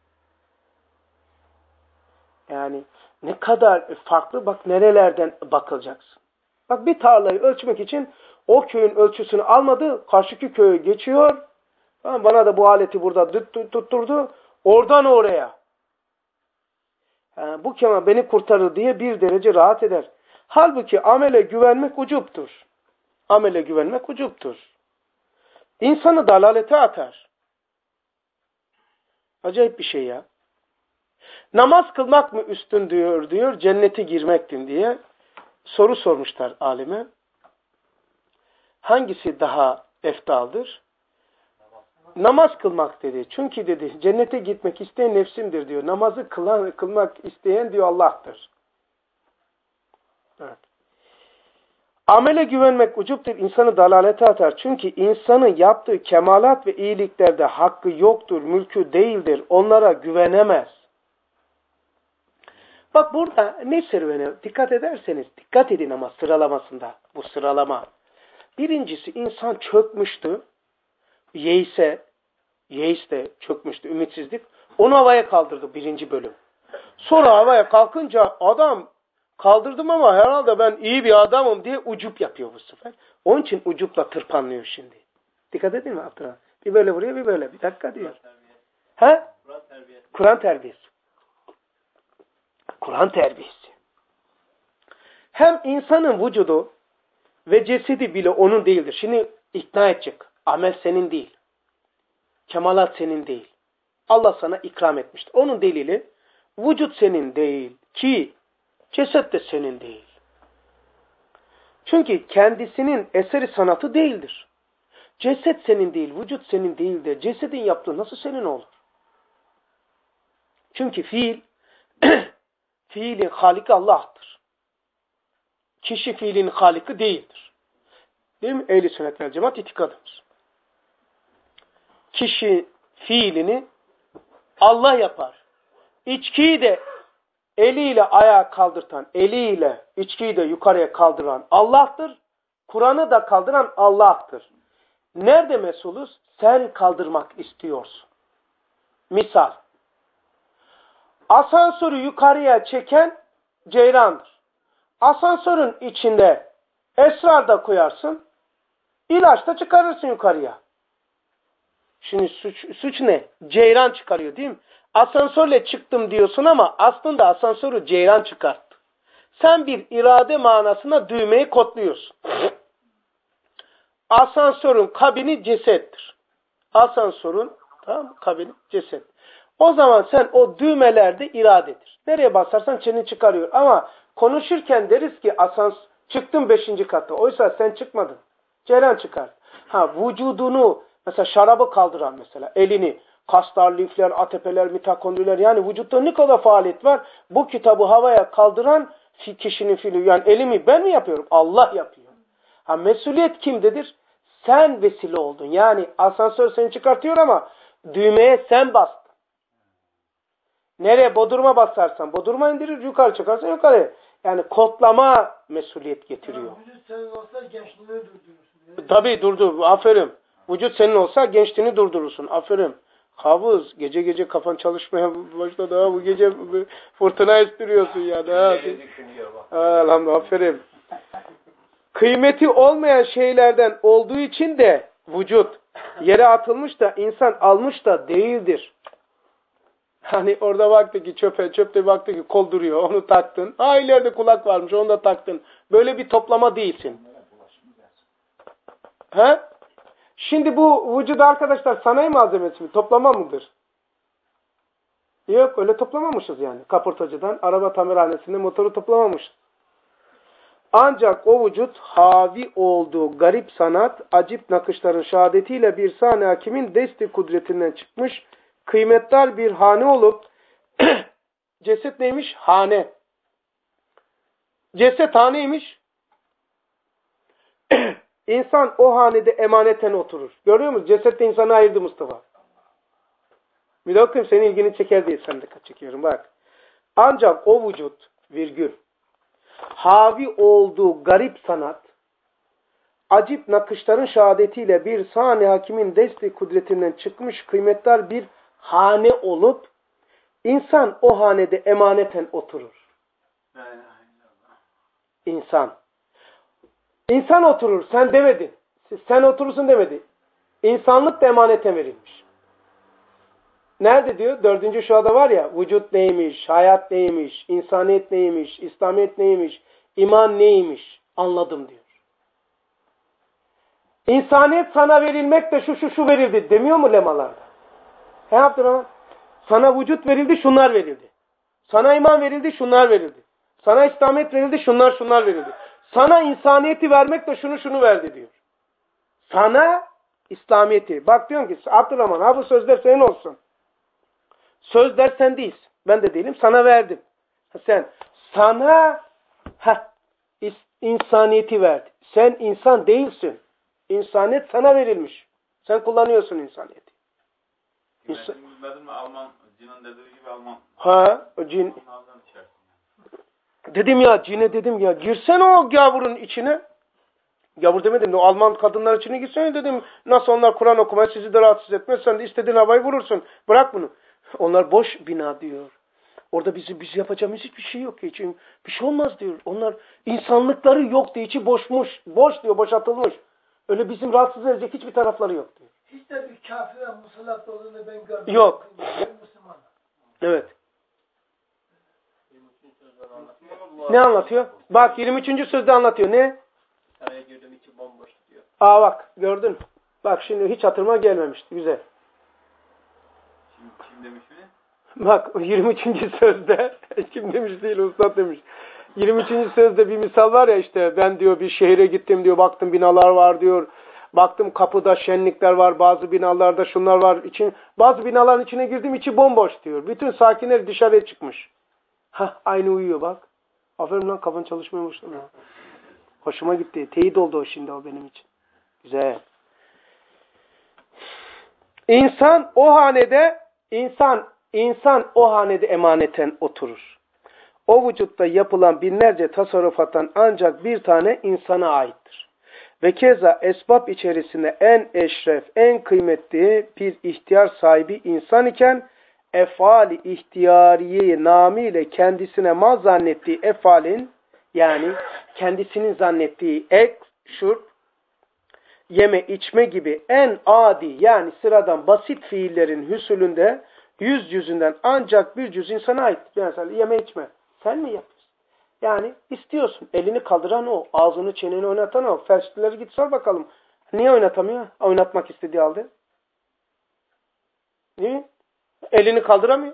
Yani ne kadar farklı bak nerelerden bakılacaksın. Bak bir tarlayı ölçmek için o köyün ölçüsünü almadı karşıki köye geçiyor. Bana da bu aleti burada tutturdu. Oradan oraya. Yani bu kemal beni kurtarır diye bir derece rahat eder. Halbuki amele güvenmek ucuptur. Amele güvenmek ucuptur. İnsanı dalalete atar. Acayip bir şey ya. Namaz kılmak mı üstün diyor diyor, cennete girmektin diye soru sormuşlar alime. Hangisi daha eftaldır? namaz kılmak dedi. Çünkü dedi cennete gitmek isteyen nefsimdir diyor. Namazı kılan, kılmak isteyen diyor Allah'tır. Evet. Amele güvenmek ucuptur, insanı dalalete atar. Çünkü insanın yaptığı kemalat ve iyiliklerde hakkı yoktur, mülkü değildir. Onlara güvenemez. Bak burada ne serüvene dikkat ederseniz, dikkat edin ama sıralamasında, bu sıralama. Birincisi insan çökmüştü, yeise, yeis de çökmüştü, ümitsizlik. Onu havaya kaldırdı birinci bölüm. Sonra havaya kalkınca adam, kaldırdım ama herhalde ben iyi bir adamım diye ucup yapıyor bu sefer. Onun için ucupla tırpanlıyor şimdi. Dikkat edin mi Abdurrahman? Bir böyle vuruyor, bir böyle. Bir dakika diyor. He? Kur'an terbiyesi. Kur'an terbiyesi. Kur'an terbiyesi. Hem insanın vücudu ve cesedi bile onun değildir. Şimdi ikna edecek. Amel senin değil. Kemalat senin değil. Allah sana ikram etmiştir. Onun delili vücut senin değil ki ceset de senin değil. Çünkü kendisinin eseri sanatı değildir. Ceset senin değil, vücut senin değil de cesedin yaptığı nasıl senin olur? Çünkü fiil fiilin haliki Allah'tır. Kişi fiilin haliki değildir. Değil mi? Ehl-i sünnet vel cemaat itikadımız. Kişi fiilini Allah yapar. İçkiyi de eliyle ayağa kaldırtan, eliyle içkiyi de yukarıya kaldıran Allah'tır. Kur'an'ı da kaldıran Allah'tır. Nerede mesulüz? Sen kaldırmak istiyorsun. Misal. Asansörü yukarıya çeken ceyrandır. Asansörün içinde esrar da koyarsın, ilaç da çıkarırsın yukarıya. Şimdi suç, suç ne? Ceyran çıkarıyor değil mi? Asansörle çıktım diyorsun ama aslında asansörü ceyran çıkarttı. Sen bir irade manasına düğmeyi kodluyorsun. Asansörün kabini cesettir. Asansörün tamam, kabini ceset. O zaman sen o düğmelerde iradedir. Nereye basarsan çeni çıkarıyor. Ama konuşurken deriz ki asans çıktım beşinci katta. Oysa sen çıkmadın. Ceyran çıkar. Ha vücudunu mesela şarabı kaldıran mesela elini kaslar, lifler, atepeler, mitokondriler yani vücutta ne kadar faaliyet var. Bu kitabı havaya kaldıran kişinin fiili yani elimi ben mi yapıyorum? Allah yapıyor. Ha mesuliyet kimdedir? Sen vesile oldun. Yani asansör seni çıkartıyor ama düğmeye sen bastın. Nereye? Boduruma basarsan boduruma indirir, yukarı çıkarsan yukarı. Yani kodlama mesuliyet getiriyor. Vücut senin olsa gençliğini durdurursun. Tabii durdur. Aferin. Vücut senin olsa gençliğini durdurursun. Aferin. Havuz. Gece gece kafan çalışmaya başladı. Ha, bu gece fırtına estiriyorsun ya. Da. Elhamdülillah. Aferin. Kıymeti olmayan şeylerden olduğu için de vücut yere atılmış da insan almış da değildir. Hani orada baktı ki çöpe, çöpte baktı ki kol duruyor, onu taktın. Ha ileride kulak varmış, onu da taktın. Böyle bir toplama değilsin. He? Şimdi bu vücudu arkadaşlar sanayi malzemesi mi? Toplama mıdır? Yok öyle toplamamışız yani. Kaportacıdan araba tamirhanesinde motoru toplamamışız. Ancak o vücut havi olduğu garip sanat, acip nakışların şehadetiyle bir sahne hakimin desti kudretinden çıkmış, kıymetdar bir hane olup, ceset neymiş? Hane. Ceset haneymiş. İnsan o hanede emaneten oturur. Görüyor musun? Ceset de insanı ayırdı Mustafa. Bir de okuyayım senin ilgini çeker diye sen dikkat çekiyorum. Bak. Ancak o vücut, virgül, havi olduğu garip sanat, acip nakışların şehadetiyle bir sahne hakimin desti kudretinden çıkmış kıymetdar bir hane olup, insan o hanede emaneten oturur. İnsan. İnsan oturur, sen demedin. Sen oturursun demedi. İnsanlık da emanete verilmiş. Nerede diyor? Dördüncü şuada var ya, vücut neymiş, hayat neymiş, insaniyet neymiş, İslamiyet neymiş, iman neymiş, anladım diyor. İnsaniyet sana verilmek de şu şu şu verildi demiyor mu lemalarda? He Abdurrahman? Sana vücut verildi, şunlar verildi. Sana iman verildi, şunlar verildi. Sana İslamiyet verildi, şunlar şunlar verildi. Sana insaniyeti vermek de şunu şunu verdi diyor. Sana İslamiyet'i. Bak diyorum ki Abdurrahman ha bu sözler senin olsun. Sözler sen değilsin. Ben de değilim. Sana verdim. Sen sana heh, insaniyeti verdi. Sen insan değilsin. İnsaniyet sana verilmiş. Sen kullanıyorsun insaniyeti. İnsan... Alman, cinin dediği gibi Alman. Ha, o cin. Dedim ya, cine dedim ya, girsene o gavurun içine. Gavur demedim de o Alman kadınlar içine girsene dedim. Nasıl onlar Kur'an okumaya sizi de rahatsız etmez. Sen de istediğin havayı vurursun. Bırak bunu. Onlar boş bina diyor. Orada bizi biz yapacağımız hiçbir şey yok ki. İçin, bir şey olmaz diyor. Onlar insanlıkları yok diyor. İçi boşmuş. Boş diyor, boşaltılmış. Öyle bizim rahatsız edecek hiçbir tarafları yok diyor. Hiç de bir kafire musallat olduğunu ben görmedim. Yok. Ben Müslüman. Evet. Ne anlatıyor? Bak yirmi üçüncü sözde anlatıyor. Ne? Araya girdim içi bomboş diyor. Aa bak gördün. Bak şimdi hiç hatırıma gelmemişti. Güzel. Kim, kim demiş mi? Bak yirmi üçüncü sözde kim demiş değil ustad demiş. yirmi üçüncü sözde bir misal var ya işte ben diyor bir şehre gittim diyor baktım binalar var diyor. Baktım kapıda şenlikler var bazı binalarda şunlar var. İçin, bazı binaların içine girdim içi bomboş diyor. Bütün sakinler dışarıya çıkmış. Hah aynı uyuyor bak. Aferin lan kafan çalışmaya başladı. Hoşuma gitti. Teyit oldu o şimdi o benim için. Güzel. İnsan o hanede insan insan o hanede emaneten oturur. O vücutta yapılan binlerce tasarrufattan ancak bir tane insana aittir. Ve keza esbab içerisinde en eşref, en kıymetli bir ihtiyar sahibi insan iken efali ihtiyariye namıyla kendisine mal zannettiği efalin yani kendisinin zannettiği ek, şurp, yeme içme gibi en adi yani sıradan basit fiillerin hüsulünde yüz yüzünden ancak bir cüz insana ait. Mesela yeme içme. Sen mi yapıyorsun? Yani istiyorsun. Elini kaldıran o. Ağzını çeneni oynatan o. Felçlileri git sor bakalım. Niye oynatamıyor? Oynatmak istediği halde. Niye? Elini kaldıramıyor.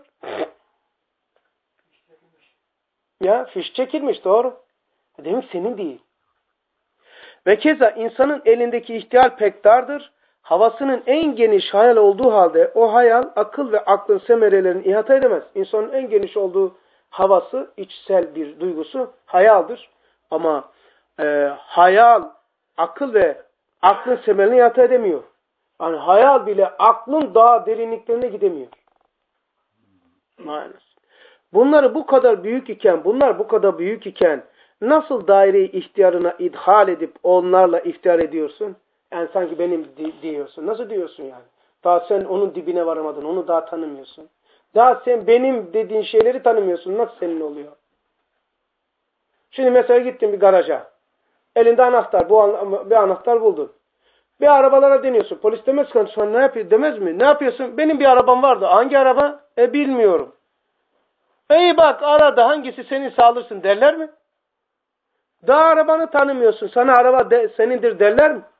Ya fiş çekilmiş doğru. Demek senin değil. Ve keza insanın elindeki ihtiyar pek dardır. Havasının en geniş hayal olduğu halde o hayal akıl ve aklın semerelerini ihata edemez. İnsanın en geniş olduğu havası, içsel bir duygusu hayaldir. Ama e, hayal, akıl ve aklın semerlerini ihata edemiyor. Yani hayal bile aklın daha derinliklerine gidemiyor. Maalesef. Bunları bu kadar büyük iken, bunlar bu kadar büyük iken nasıl daire-i ihtiyarına idhal edip onlarla iftihar ediyorsun? Yani sanki benim di diyorsun. Nasıl diyorsun yani? Daha sen onun dibine varamadın. Onu daha tanımıyorsun. Daha sen benim dediğin şeyleri tanımıyorsun. Nasıl senin oluyor? Şimdi mesela gittin bir garaja. Elinde anahtar. Bu an bir anahtar buldun. Bir arabalara deniyorsun. Polis demez ki sonra ne yapıyor demez mi? Ne yapıyorsun? Benim bir arabam vardı. Hangi araba? E bilmiyorum. İyi bak arada hangisi seninse alırsın derler mi? Daha arabanı tanımıyorsun. Sana araba de, senindir derler mi?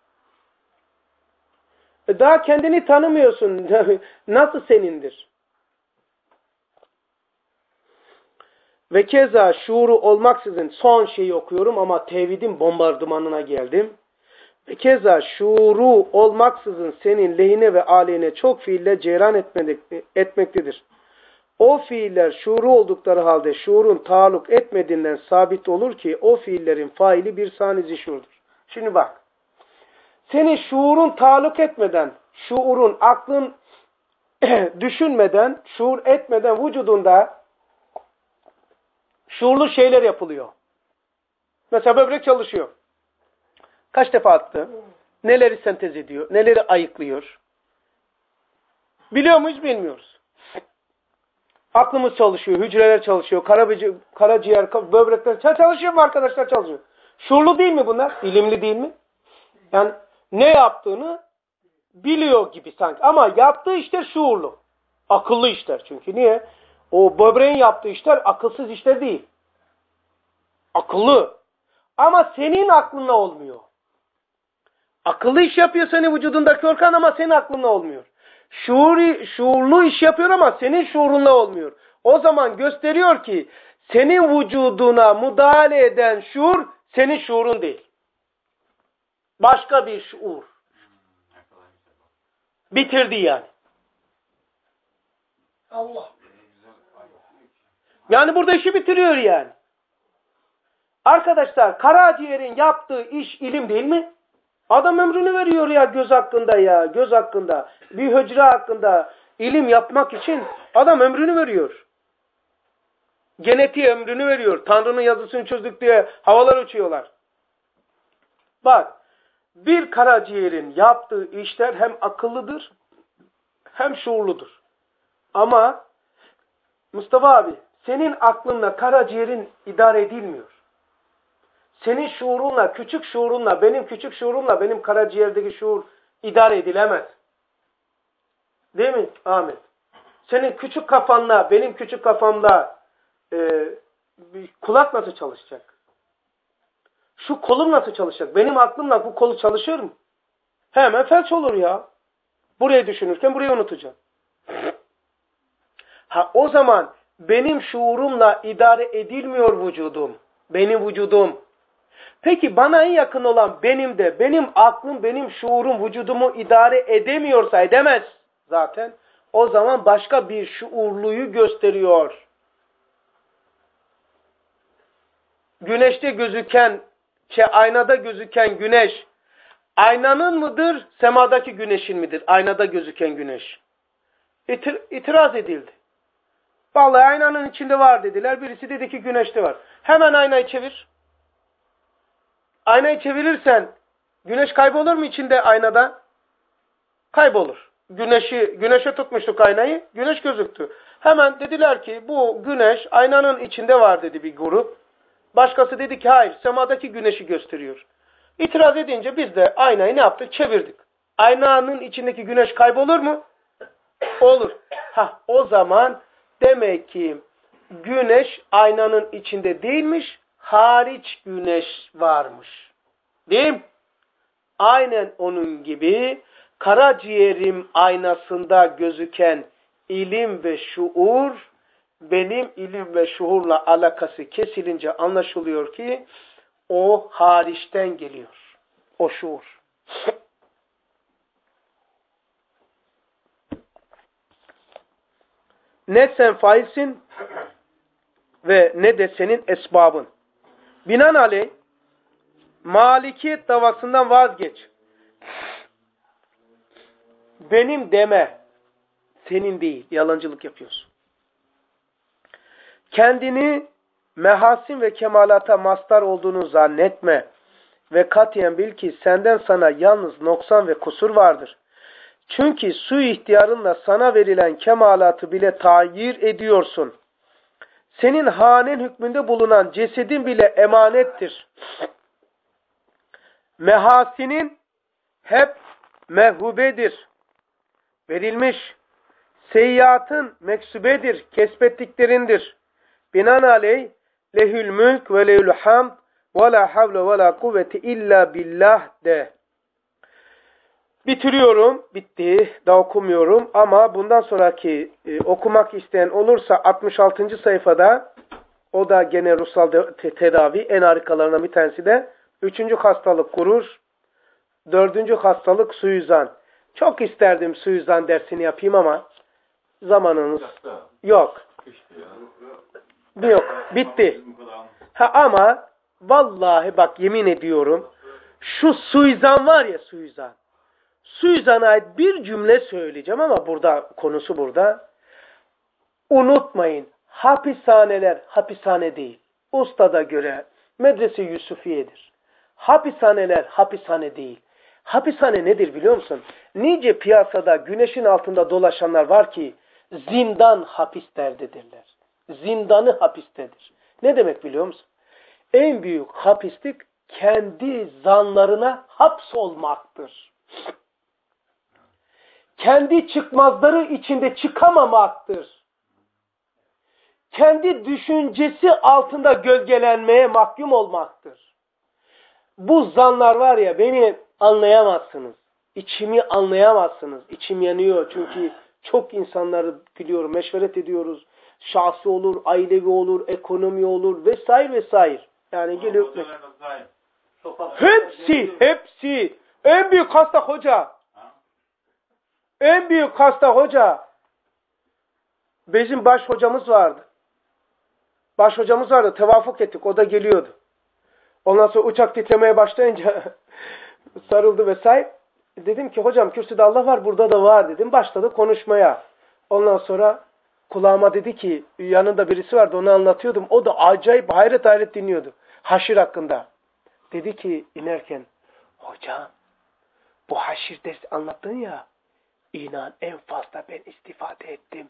E daha kendini tanımıyorsun. Nasıl senindir? Ve keza şuuru olmaksızın son şeyi okuyorum ama tevhidin bombardımanına geldim. Ve keza şuuru olmaksızın senin lehine ve aleyhine çok fiille cereyan etmektedir. O fiiller şuuru oldukları halde şuurun taalluk etmediğinden sabit olur ki o fiillerin faili bir sanizi şuurdur. Şimdi bak. Senin şuurun taalluk etmeden, şuurun, aklın düşünmeden, şuur etmeden vücudunda şuurlu şeyler yapılıyor. Mesela böbrek çalışıyor. Kaç defa attı? Neleri sentez ediyor? Neleri ayıklıyor? Biliyor muyuz? Bilmiyoruz. Aklımız çalışıyor, hücreler çalışıyor, karaciğer, karaciğer böbrekler çalışıyor mu arkadaşlar? Çalışıyor. Şuurlu değil mi bunlar? İlimli değil mi? Yani ne yaptığını biliyor gibi sanki. Ama yaptığı işler şuurlu. Akıllı işler çünkü. Niye? O böbreğin yaptığı işler akılsız işler değil. Akıllı. Ama senin aklınla olmuyor. Akıllı iş yapıyor senin vücudundaki organ ama senin aklınla olmuyor. Şuuri, şuurlu iş yapıyor ama senin şuurunla olmuyor. O zaman gösteriyor ki senin vücuduna müdahale eden şuur senin şuurun değil. Başka bir şuur. Bitirdi yani. Allah. Yani burada işi bitiriyor yani. Arkadaşlar karaciğerin yaptığı iş ilim değil mi? Adam ömrünü veriyor ya göz hakkında ya. Göz hakkında. Bir hücre hakkında ilim yapmak için adam ömrünü veriyor. Genetiğe ömrünü veriyor. Tanrı'nın yazısını çözdük diye havalar uçuyorlar. Bak. Bir karaciğerin yaptığı işler hem akıllıdır hem şuurludur. Ama Mustafa abi senin aklınla karaciğerin idare edilmiyor. Senin şuurunla, küçük şuurunla, benim küçük şuurumla, benim karaciğerdeki şuur idare edilemez. Değil mi Ahmet? Senin küçük kafanla, benim küçük kafamda e, kulak nasıl çalışacak? Şu kolum nasıl çalışacak? Benim aklımla bu kolu çalışır mı? Hemen felç olur ya. Burayı düşünürken burayı unutacağım. Ha o zaman benim şuurumla idare edilmiyor vücudum. Benim vücudum. Peki bana en yakın olan benim de, benim aklım, benim şuurum vücudumu idare edemiyorsa, edemez zaten. O zaman başka bir şuurluyu gösteriyor. Güneşte gözüken, şey, aynada gözüken güneş, aynanın mıdır, semadaki güneşin midir? Aynada gözüken güneş. İtir, itiraz edildi. Vallahi aynanın içinde var dediler. Birisi dedi ki güneşte var. Hemen aynayı çevir. Aynayı çevirirsen güneş kaybolur mu içinde aynada? Kaybolur. Güneşi, güneşe tutmuştuk aynayı. Güneş gözüktü. Hemen dediler ki bu güneş aynanın içinde var dedi bir grup. Başkası dedi ki hayır semadaki güneşi gösteriyor. İtiraz edince biz de aynayı ne yaptık? Çevirdik. Aynanın içindeki güneş kaybolur mu? Olur. Ha, o zaman demek ki güneş aynanın içinde değilmiş, hariç güneş varmış. Değil mi? Aynen onun gibi karaciğerim aynasında gözüken ilim ve şuur, benim ilim ve şuurla alakası kesilince anlaşılıyor ki o hariçten geliyor. O şuur. Ne sen failsin ve ne de senin esbabın. Binaenaleyh Malikiyet davasından vazgeç. Benim deme. Senin değil. Yalancılık yapıyorsun. Kendini mehasin ve kemalata mastar olduğunu zannetme. Ve katiyen bil ki senden sana yalnız noksan ve kusur vardır. Çünkü su ihtiyarınla sana verilen kemalatı bile tayir ediyorsun. Senin hanen hükmünde bulunan cesedin bile emanettir. Mehasinin hep mehhubedir. Verilmiş. Seyyiatın meksubedir. Kesbettiklerindir. Binaenaleyh lehül mülk ve lehül hamd ve la havle ve la kuvvete illa billah de. Bitiriyorum. Bitti. Daha okumuyorum. Ama bundan sonraki e, okumak isteyen olursa altmış altıncı sayfada o da gene ruhsal tedavi en harikalarından bir tanesi de üçüncü hastalık gurur. Dördüncü hastalık suizan. Çok isterdim suizan dersini yapayım ama zamanınız yok. Yok. Bitti. Ha ama vallahi bak yemin ediyorum şu suizan var ya suizan. Suizan'a ait bir cümle söyleyeceğim ama burada konusu burada. Unutmayın. Hapishaneler hapishane değil. Ustada göre Medrese Yusufiye'dir. Hapishaneler hapishane değil. Hapishane nedir biliyor musun? Nice piyasada güneşin altında dolaşanlar var ki zindan hapis derdidirler. Zindanı hapistedir. Ne demek biliyor musun? En büyük hapislik kendi zanlarına hapsolmaktır. Kendi çıkmazları içinde çıkamamaktır. Kendi düşüncesi altında gölgelenmeye mahkum olmaktır. Bu zanlar var ya beni anlayamazsınız. İçimi anlayamazsınız. İçim yanıyor çünkü çok insanları biliyorum, meşveret ediyoruz. Şahsi olur, ailevi olur, ekonomi olur vesaire vesaire. Yani geliyor. Hepsi, hepsi. En büyük hasta hoca. En büyük hasta hoca bizim baş hocamız vardı. Baş hocamız vardı. Tevafuk ettik. O da geliyordu. Ondan sonra uçak titremeye başlayınca sarıldı vesaire. Dedim ki hocam kürsüde Allah var, burada da var dedim. Başladı konuşmaya. Ondan sonra kulağıma dedi ki, yanında birisi vardı, onu anlatıyordum. O da acayip hayret hayret dinliyordu. Haşir hakkında. Dedi ki inerken, hocam bu haşir dersi anlattın ya, inan en fazla ben istifade ettim.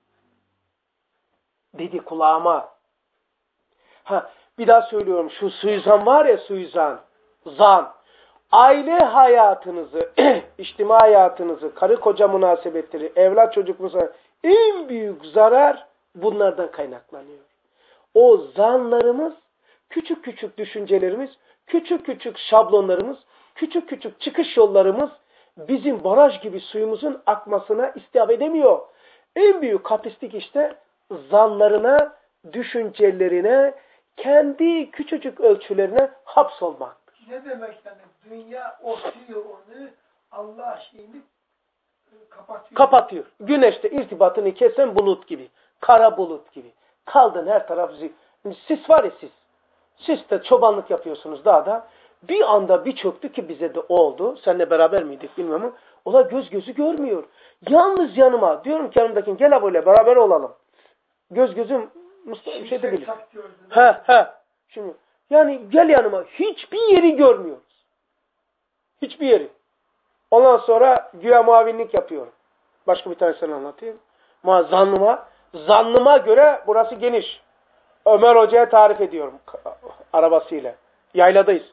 Dedi kulağıma. Ha, bir daha söylüyorum, şu suizan var ya, suizan, zan. Aile hayatınızı, içtima hayatınızı, karı koca münasebetleri, evlat çocuk münasebetleri, en büyük zarar bunlardan kaynaklanıyor. O zanlarımız, küçük küçük düşüncelerimiz, küçük küçük şablonlarımız, küçük küçük çıkış yollarımız bizim baraj gibi suyumuzun akmasına istihab edemiyor. En büyük kapislik işte zanlarına, düşüncelerine, kendi küçücük ölçülerine hapsolmak. Ne demek yani? Dünya oturuyor onu, Allah şeyini kapatıyor. Kapatıyor. Güneşte irtibatını kesen bulut gibi. Kara bulut gibi. Kaldın her taraf zik. Sis var ya sis. Siz de çobanlık yapıyorsunuz dağda. Bir anda bir çöktü ki bize de oldu. Seninle beraber miydik bilmem. O da göz gözü görmüyor. Yalnız yanıma. Diyorum ki yanımdakine gel böyle beraber olalım. Göz gözüm Mustafa bir şey de bilir. He he. Şimdi yani gel yanıma. Hiçbir yeri görmüyoruz. Hiçbir yeri. Ondan sonra güya muavinlik yapıyorum. Başka bir tanesini anlatayım. Ama zannıma, zannıma göre burası geniş. Ömer Hoca'ya tarif ediyorum arabasıyla. Yayladayız.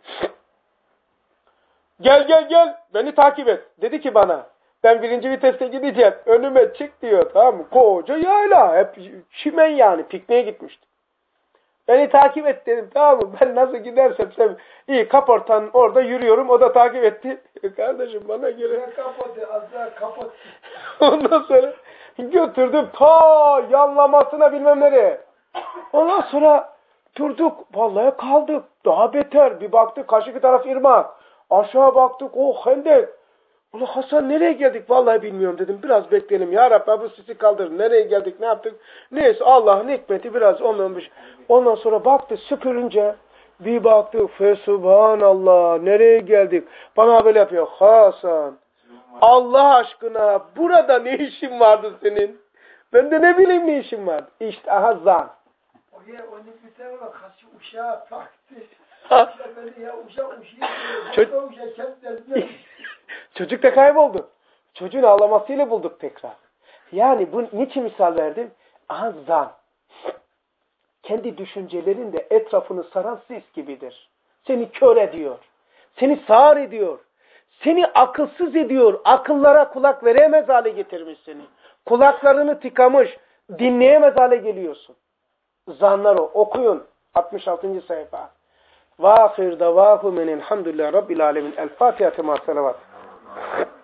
Gel gel gel beni takip et. Dedi ki bana ben birinci viteste gideceğim. Önüme çık diyor. Tamam mı? Koca yayla. Hep çimen yani. Pikniğe gitmiştim. Beni takip et dedim. Tamam mı? Ben nasıl gidersem sen iyi kaportanın orada yürüyorum. O da takip etti. Kardeşim bana göre. Kapat, az daha kapat. Ondan sonra götürdüm ta yanlamasına bilmem nereye. Ondan sonra durduk. Vallahi kaldık. Daha beter. Bir baktık karşı taraf ırmak. Aşağı baktık. Oh hendek. Ulan Hasan nereye geldik? Vallahi bilmiyorum dedim. Biraz bekleyelim. Ya Rabbi bu sisi kaldırın. Nereye geldik? Ne yaptık? Neyse Allah'ın hikmeti biraz olmamış. Ondan sonra baktı süpürünce bir baktı. Fesubhanallah. Nereye geldik? Bana böyle yapıyor. Hasan. Allah aşkına burada ne işin vardı senin? Ben de ne bileyim ne işin vardı. İşte aha zan. Oraya onu bir tane bak. Kaçı uşağa taktı. Ya uşak uşağı. Uşak kendine. Çocuk da kayboldu. Çocuğun ağlamasıyla bulduk tekrar. Yani bu niçin misal verdim? Aha zan. Kendi düşüncelerin de etrafını saran sis gibidir. Seni kör ediyor. Seni sağır ediyor. Seni akılsız ediyor. Akıllara kulak veremez hale getirmiş seni. Kulaklarını tıkamış. Dinleyemez hale geliyorsun. Zanlar o. Okuyun. altmış altıncı sayfa. Ve ahir davahum enelhamdülillahi rabbil alemin. El Fatiha tema salavat.